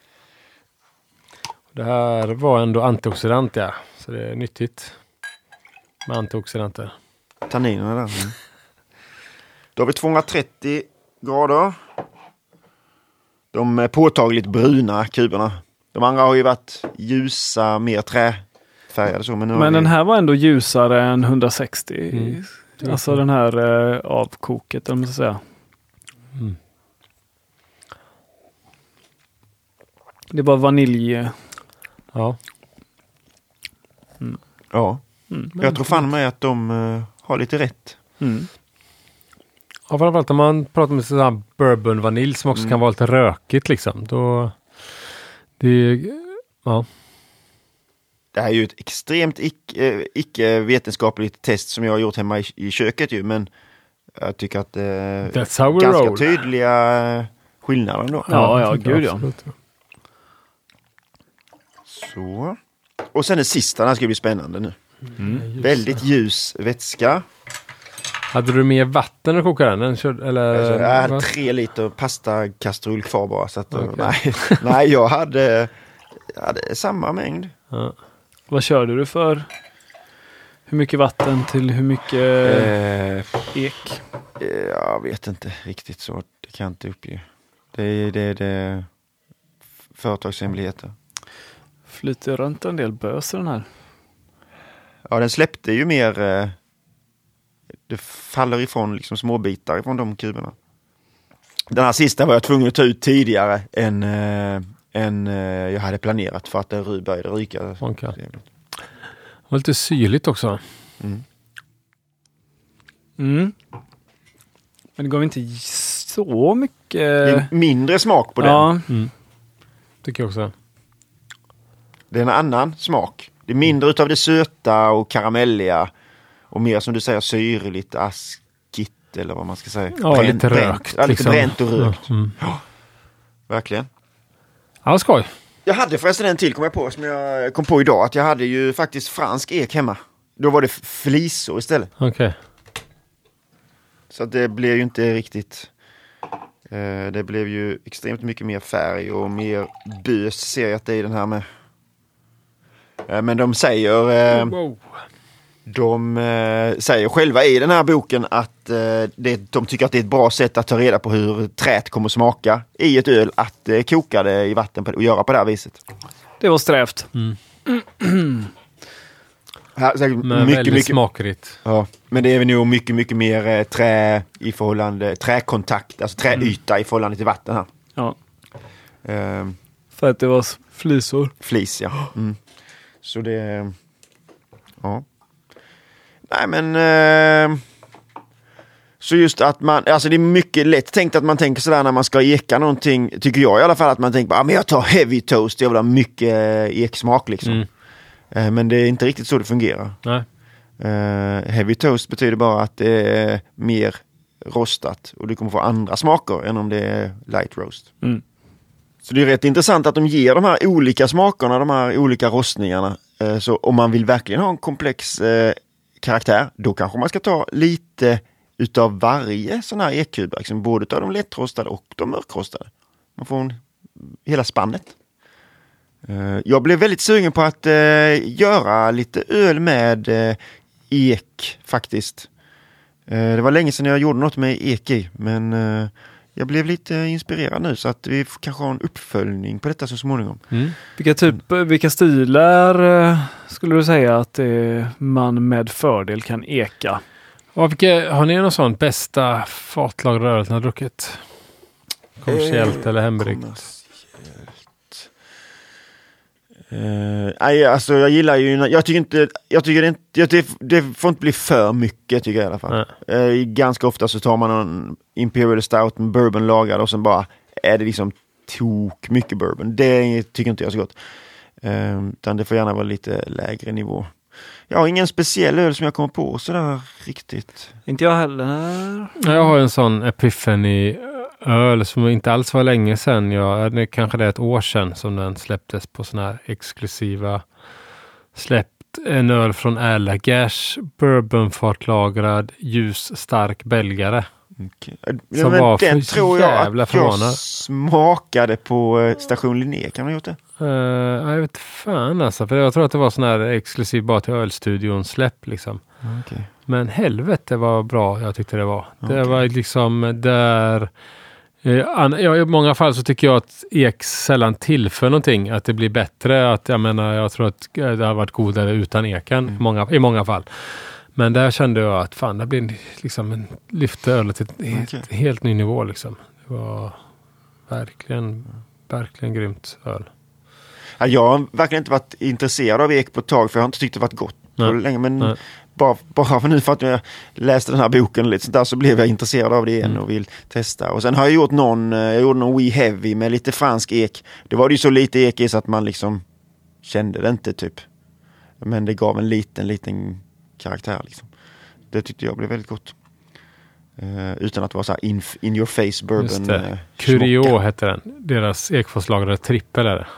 [SPEAKER 1] Det här var ändå antioxidant, ja. Så det är nyttigt med antioxidanter.
[SPEAKER 2] Tanninerna där. Då har vi 230 grader. De är påtagligt bruna kuberna. De andra har ju varit ljusa, mer träfärgade så. Men
[SPEAKER 3] den här var ändå ljusare än 160. Alltså den här avkoket, om man ska säga. Mm. Det var vanilj.
[SPEAKER 1] Ja.
[SPEAKER 2] Mm. Ja. Jag tror fan med att de har lite rätt.
[SPEAKER 1] Mm. Ja, framförallt om man pratar med sån här bourbon vanilj som också kan vara lite rökigt liksom. Då
[SPEAKER 2] Det här är ju ett extremt icke-vetenskapligt test som jag har gjort hemma i köket ju, men jag tycker att det är ganska tydliga skillnader ändå.
[SPEAKER 3] Ja, gud ja.
[SPEAKER 2] Så. Och sen det sista, det här ska bli spännande nu. Väldigt ljus vätska.
[SPEAKER 1] Hade du mer vatten att koka den? Eller?
[SPEAKER 2] Jag hade 3 liter pastakastrull kvar bara. Så att, nej, jag hade samma mängd.
[SPEAKER 3] Ja. Vad körde du för? Hur mycket vatten till hur mycket ek?
[SPEAKER 2] Jag vet inte riktigt så. Det kan jag inte uppge. Det är företagshemligheter.
[SPEAKER 3] Flyter runt en del böser den här.
[SPEAKER 2] Ja, den släppte ju mer. Det faller ifrån liksom små bitar ifrån de kuberna. Den här sista var jag tvungen att ta ut tidigare än jag hade planerat för att det började ryka.
[SPEAKER 1] Okay. Det var lite syrligt också.
[SPEAKER 3] Men det gav inte så mycket...
[SPEAKER 2] Mindre smak på den.
[SPEAKER 1] Tycker jag också.
[SPEAKER 2] Det är en annan smak. Det är mindre utav det söta och karamelliga. Och mer som du säger syrligt, askigt eller vad man ska säga.
[SPEAKER 1] Ja, lite rökt.
[SPEAKER 2] Ja, lite bränt och rökt. Ja, verkligen.
[SPEAKER 1] Ja, skoj.
[SPEAKER 2] Jag hade förresten en till kom jag på som jag kom på idag. Att jag hade ju faktiskt fransk ek hemma. då var det flisor istället.
[SPEAKER 1] Okej.
[SPEAKER 2] Så det blev ju inte riktigt... det blev ju extremt mycket mer färg och mer bös ser jag att det är i den här med. Men de säger... De säger själva i den här boken att de tycker att det är ett bra sätt att ta reda på hur trät kommer smaka i ett öl, att koka det i vatten och göra på det här viset.
[SPEAKER 3] Det var strävt.
[SPEAKER 1] Mycket smakrikt.
[SPEAKER 2] Ja, men det är nog mycket mer träkontakt, alltså träyta i förhållande till vatten här.
[SPEAKER 3] Ja. För att det var flisor.
[SPEAKER 2] Flis, ja. Så det... Ja. Nej, men... så just att man... Alltså det är mycket lätt tänkt att man tänker sådär när man ska eka någonting. Tycker jag i alla fall att man tänker men jag tar heavy toast. Jag vill ha mycket eksmak liksom. Men det är inte riktigt så det fungerar.
[SPEAKER 1] Nej.
[SPEAKER 2] Heavy toast betyder bara att det är mer rostat. Och du kommer få andra smaker än om det är light roast. Så det är rätt intressant att de ger de här olika smakerna, de här olika rostningarna. Så om man vill verkligen ha en komplex karaktär, då kanske man ska ta lite utav varje sån här ekkuba. Liksom både av de lättrostade och de mörkrostade. Man får hela spannet. Jag blev väldigt sugen på att göra lite öl med ek faktiskt. Det var länge sedan jag gjorde något med ek i, men jag blev lite inspirerad nu så att vi kanske har en uppföljning på detta så småningom.
[SPEAKER 3] Vilka stilar skulle du säga att man med fördel kan eka?
[SPEAKER 1] Har ni någon sån bästa fatlagrad öl ni har druckit? Kommersiellt eller hembryggt?
[SPEAKER 2] Alltså jag gillar ju, det får inte bli för mycket tycker jag i alla fall. Ganska ofta så tar man en Imperial Stout med bourbon lagad och sen bara är det liksom tok mycket bourbon. Det tycker inte jag så gott. Utan det får gärna vara lite lägre nivå. Jag har ingen speciell öl som jag kommer på sådär riktigt.
[SPEAKER 3] Inte jag heller.
[SPEAKER 1] Jag har en sån Epiphany öl som inte alls var länge sedan. Det kanske det är ett år sedan som den släpptes på såna här exklusiva. Släppt en öl från Allagash, bourbonfatlagrad, ljus, stark belgare.
[SPEAKER 2] Okay. Som var den tror jag att jag smakade på Station Linné. Kan man ha gjort det?
[SPEAKER 1] Jag vet fan alltså. För jag tror att det var sån här exklusiv bara till ölstudion släpp liksom.
[SPEAKER 2] Okay.
[SPEAKER 1] Men helvete var bra jag tyckte det var. Det var liksom där... I många fall så tycker jag att ek sällan tillför någonting. Att det blir bättre. Jag tror att det har varit godare utan eken i många fall. Men där kände jag att fan, det blir liksom en lyfte ölet till ett helt ny nivå liksom. Det var verkligen grymt öl.
[SPEAKER 2] Ja, jag har verkligen inte varit intresserad av ek på ett tag för jag har inte tyckt det varit gott på länge. Men bara för nu för att jag läste den här boken lite sånt där, så blev jag intresserad av det igen och vill testa. Och sen har jag gjort någon We Heavy med lite fransk ek. Det var ju så lite ek i så att man liksom kände det inte typ. Men det gav en liten karaktär liksom. Det tyckte jag blev väldigt gott. Utan att vara så här in your face bourbon.
[SPEAKER 1] Just det. Curio hette den. Deras ekfåslagrade trippel är det.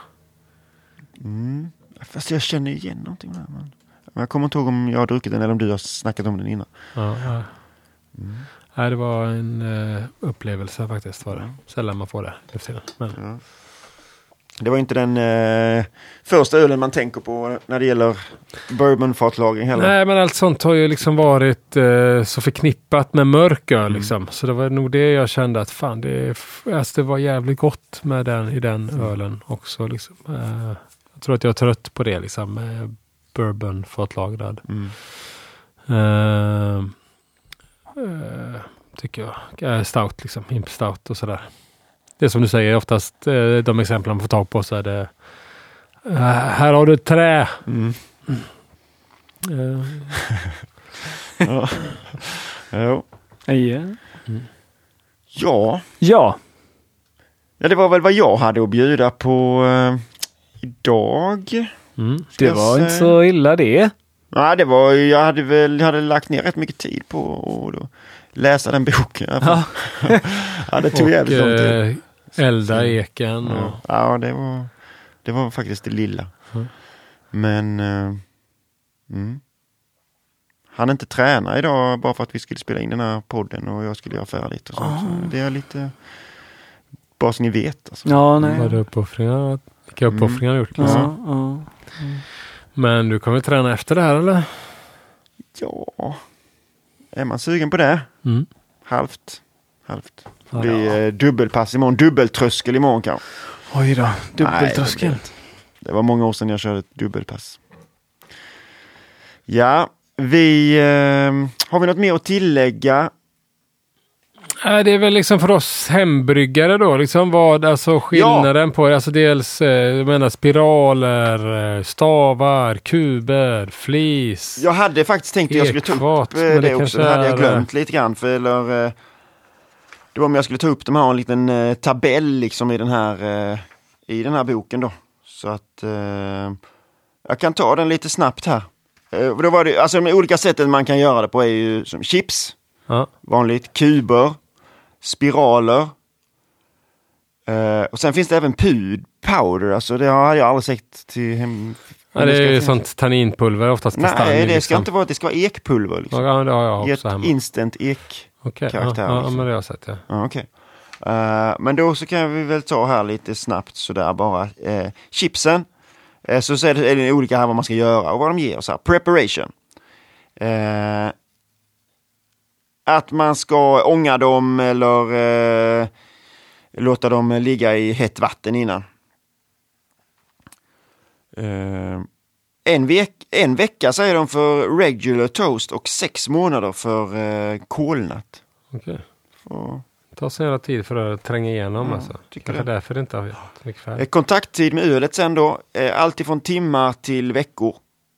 [SPEAKER 2] Fast jag känner igen någonting där. Men jag kommer inte ihåg om jag har druckit den eller om du har snackat om den innan.
[SPEAKER 1] Nej, det var en upplevelse faktiskt. Var det. Sällan man får det. Men.
[SPEAKER 2] Det var inte den första ölen man tänker på när det gäller bourbonfatlagring heller.
[SPEAKER 1] Nej, men allt sånt har ju liksom varit så förknippat med mörk öl liksom. Så det var nog det jag kände att fan, det var jävligt gott med i den ölen också liksom. Jag tror att jag är trött på det liksom. Bourbonfatlagrad. Tycker jag. Stout liksom. Imp stout och sådär. Det är som du säger, oftast de exempel man får tag på så är det här har du ett trä.
[SPEAKER 2] Ja, det var väl vad jag hade att bjuda på idag.
[SPEAKER 3] Det var inte så illa det.
[SPEAKER 2] Nej, jag hade lagt ner rätt mycket tid på att läsa den boken. Ja, det tog jävligt lång tid.
[SPEAKER 1] Elda eken. Och...
[SPEAKER 2] Ja, det var faktiskt det lilla. Men han inte träna idag bara för att vi skulle spela in den här podden och jag skulle göra färdigt och sånt. Så det är lite bara så ni vet. Alltså.
[SPEAKER 3] Ja, nej.
[SPEAKER 1] Var det uppoffringar? Vilka uppoffringar har gjort? Liksom? Men du kommer träna efter det här, eller?
[SPEAKER 2] Ja, är man sugen på det? Halvt. Det blir dubbelpass imorgon, dubbeltröskel imorgon kanske.
[SPEAKER 3] Oj då, dubbeltröskel.
[SPEAKER 2] Det var många år sedan jag körde ett dubbelpass. Ja, har vi något mer att tillägga?
[SPEAKER 1] Det är väl liksom för oss hembryggare då, liksom vad alltså skillnaden på, alltså dels jag menar spiraler, stavar, kuber, flis.
[SPEAKER 2] Jag hade faktiskt tänkt att jag skulle ta upp det också, det hade jag glömt lite grann det var om jag skulle ta upp en liten tabell liksom i den här boken då. Så att jag kan ta den lite snabbt här. Då var det, alltså de olika sätten man kan göra det på är ju som chips, vanligt, kuber, spiraler. Och sen finns det även powder, alltså det har jag aldrig sett till hem.
[SPEAKER 1] Ja, det är ju sånt tanninpulver, oftast kastanjer.
[SPEAKER 2] Nej, det
[SPEAKER 1] liksom.
[SPEAKER 2] ska inte vara, det ska vara ekpulver. Liksom.
[SPEAKER 1] Ja, det har jag också hemma.
[SPEAKER 2] Instant ek-karaktär.
[SPEAKER 1] Okay. Ja,
[SPEAKER 2] liksom.
[SPEAKER 1] men det har jag sett, ja.
[SPEAKER 2] Ja, okej. Men då så kan vi väl ta här lite snabbt sådär bara. Chipsen. Så är det olika här vad man ska göra och vad de ger. Så här. Preparation. Att man ska ånga dem eller låta dem ligga i hett vatten innan. En vecka säger de för regular toast och 6 månader för kolnat.
[SPEAKER 1] Okej. Det tar så jävla tid för att tränga igenom. Alltså.
[SPEAKER 2] Tycker
[SPEAKER 1] det är därför det inte har mycket färg.
[SPEAKER 2] Kontakttid med ölet sen då. Allt ifrån timmar till veckor.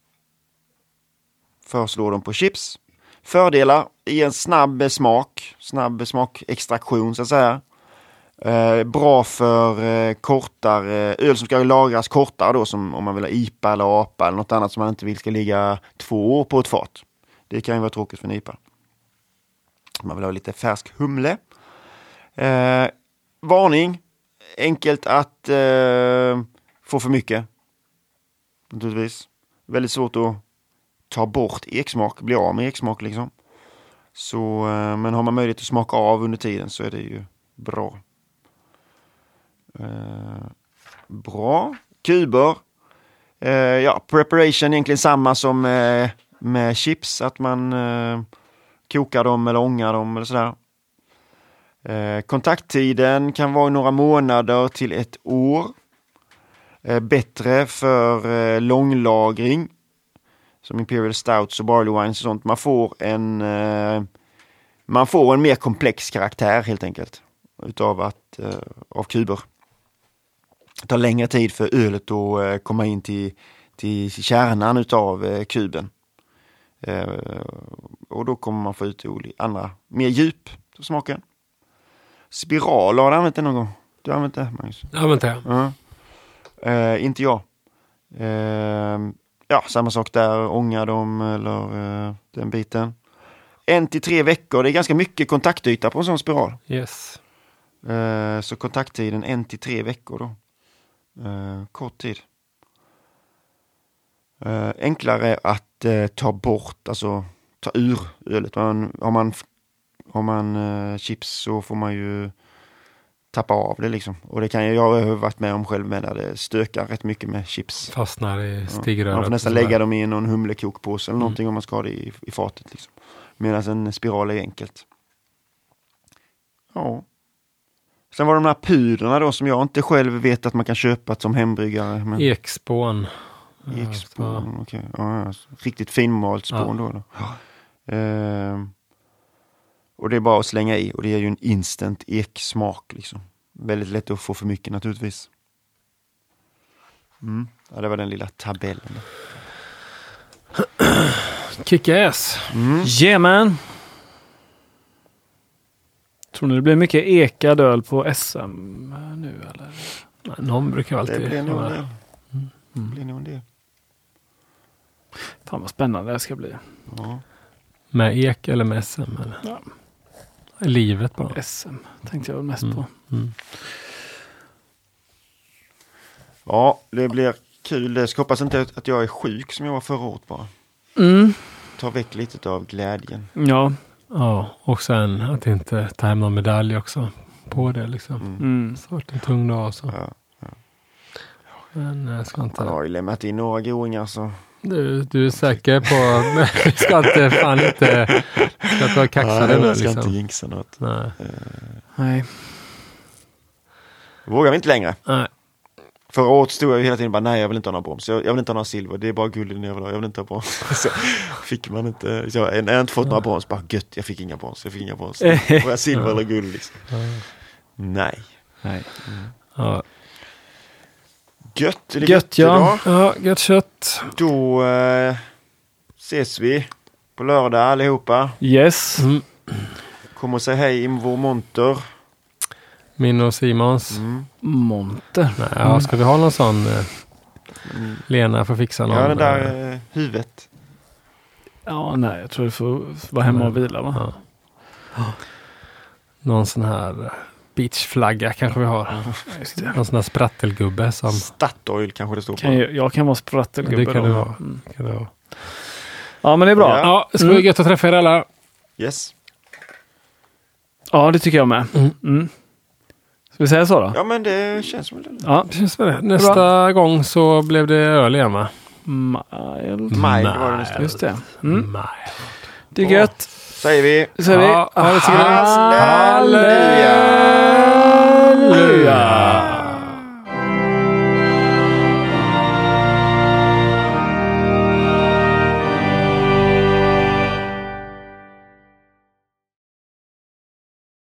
[SPEAKER 2] Föreslår de på chips. Fördelar i en snabb smakextraktion så att säga. Bra för kortare öl som ska lagras kortare då, som om man vill ha IPA eller APA eller något annat som man inte vill ska ligga 2 år på ett fat. Det kan ju vara tråkigt för en IPA. Man vill ha lite färsk humle. Varning. Enkelt att få för mycket. Naturligtvis. Väldigt svårt att ta bort eksmak, bli av med eksmak liksom. Så, men har man möjlighet att smaka av under tiden så är det ju bra. Bra. Kuber. Preparation egentligen samma som med chips. Att man kokar dem eller ångar dem eller sådär. Kontakttiden kan vara några månader till 1 år. Bättre för långlagring. Som Imperial Stouts och Barley Wines och sånt. Man får en mer komplex karaktär helt enkelt. Av kuber. Det tar längre tid för ölet att komma in till kärnan utav kuben. Och då kommer man få ut mer djup på smaken. Spiral, har du använt det någon gång? Du har använt det, Magnus?
[SPEAKER 1] Jag har använt det.
[SPEAKER 2] Inte jag. Samma sak där. Ånga dem eller den biten. 1 till 3 veckor. Det är ganska mycket kontaktyta på en sån spiral.
[SPEAKER 1] Yes.
[SPEAKER 2] Så kontakttiden 1 till 3 veckor då. Kort tid. Enklare att ta bort, alltså ta ur ölet. Har man chips så får man ju tappa av det liksom. Och det kan jag har varit med om själv med där det stökar rätt mycket med chips.
[SPEAKER 1] Fastnar i stigröret.
[SPEAKER 2] Man får nästan lägga dem i någon humlekokpåse eller någonting om man ska ha det i fatet liksom. Medan en spiral är enkelt. Ja. Sen var de här pudrorna då som jag inte själv vet att man kan köpa som hembryggare. Men...
[SPEAKER 1] Ekspån.
[SPEAKER 2] Ekspån, okej. Ja, riktigt finmalt spån då. Och det är bara att slänga i. Och det är ju en instant eksmak liksom. Väldigt lätt att få för mycket naturligtvis. Ja, det var den lilla tabellen.
[SPEAKER 1] Kick-ass.
[SPEAKER 3] Yeah, man. Tror ni det blir mycket ekad öl på SM nu eller?
[SPEAKER 1] Nej, någon brukar alltid...
[SPEAKER 2] Det blir nog en del. Blir nog en del.
[SPEAKER 3] Fan vad spännande det ska bli.
[SPEAKER 2] Ja.
[SPEAKER 1] Med ek eller med SM? Eller?
[SPEAKER 3] Ja.
[SPEAKER 1] Livet bara.
[SPEAKER 3] SM tänkte jag mest på.
[SPEAKER 2] Ja, det blir kul. Jag ska hoppas inte att jag är sjuk som jag var förra året bara. tar väck lite av glädjen.
[SPEAKER 3] Ja.
[SPEAKER 1] Ja, och sen att inte ta hem någon medalj också på det liksom. Så vart en tung dag så.
[SPEAKER 2] Ja.
[SPEAKER 1] Men jag ska inte...
[SPEAKER 2] Han har ju lämnat in några groingar så...
[SPEAKER 1] Du är säker på... Vi ska inte fan inte... Ska inte vara kaxade nu
[SPEAKER 2] jag ska
[SPEAKER 1] liksom.
[SPEAKER 2] inte jinxa något.
[SPEAKER 3] Nej.
[SPEAKER 2] Vågar vi inte längre.
[SPEAKER 1] Nej.
[SPEAKER 2] Förra året stod jag ju hela tiden bara, nej jag vill inte ha någon brons. Jag vill inte ha någon silver, det är bara guld jag vill ha. Jag vill inte ha brons. Så fick man inte... Så jag har inte fått några brons, bara gött, jag fick inga brons. Får jag silver eller guld liksom? Nej.
[SPEAKER 1] Ja.
[SPEAKER 2] Gött, är det
[SPEAKER 3] Gött, ja.
[SPEAKER 2] idag?
[SPEAKER 1] Ja, gött kött.
[SPEAKER 2] Då ses vi på lördag allihopa.
[SPEAKER 3] Yes.
[SPEAKER 2] Kom och säg hej i vår monter.
[SPEAKER 1] Min och Simons.
[SPEAKER 3] Monter.
[SPEAKER 1] Nej, ja, ska vi ha någon sån Lena får fixa någon?
[SPEAKER 2] Ja, den där huvudet.
[SPEAKER 3] Ja, nej, jag tror du får vara hemma och vila, va?
[SPEAKER 1] Ja. Någon sån här beachflagga kanske vi har.
[SPEAKER 3] Just det.
[SPEAKER 1] Någon sån här sprattelgubbe som...
[SPEAKER 2] Statoil kanske det står på.
[SPEAKER 3] Jag kan vara sprattelgubbe.
[SPEAKER 1] Det kan
[SPEAKER 3] då.
[SPEAKER 1] du vara. Kan du vara.
[SPEAKER 3] Ja, men det är bra.
[SPEAKER 1] Ja, det ska bli gött att träffa er alla.
[SPEAKER 2] Yes.
[SPEAKER 3] Ja, det tycker jag med. Ska vi säga så då?
[SPEAKER 2] Ja, men det känns som det.
[SPEAKER 3] Ja.
[SPEAKER 1] Det känns väl det. Nästa gång så blev det öl igen, va?
[SPEAKER 2] Maj var det nästa.
[SPEAKER 3] Just det.
[SPEAKER 1] Maj.
[SPEAKER 3] Det är gött.
[SPEAKER 2] Säger vi.
[SPEAKER 3] Så säger vi.
[SPEAKER 1] Ja,
[SPEAKER 3] Ha det så gött.
[SPEAKER 2] Halleluja!
[SPEAKER 3] Halleluja!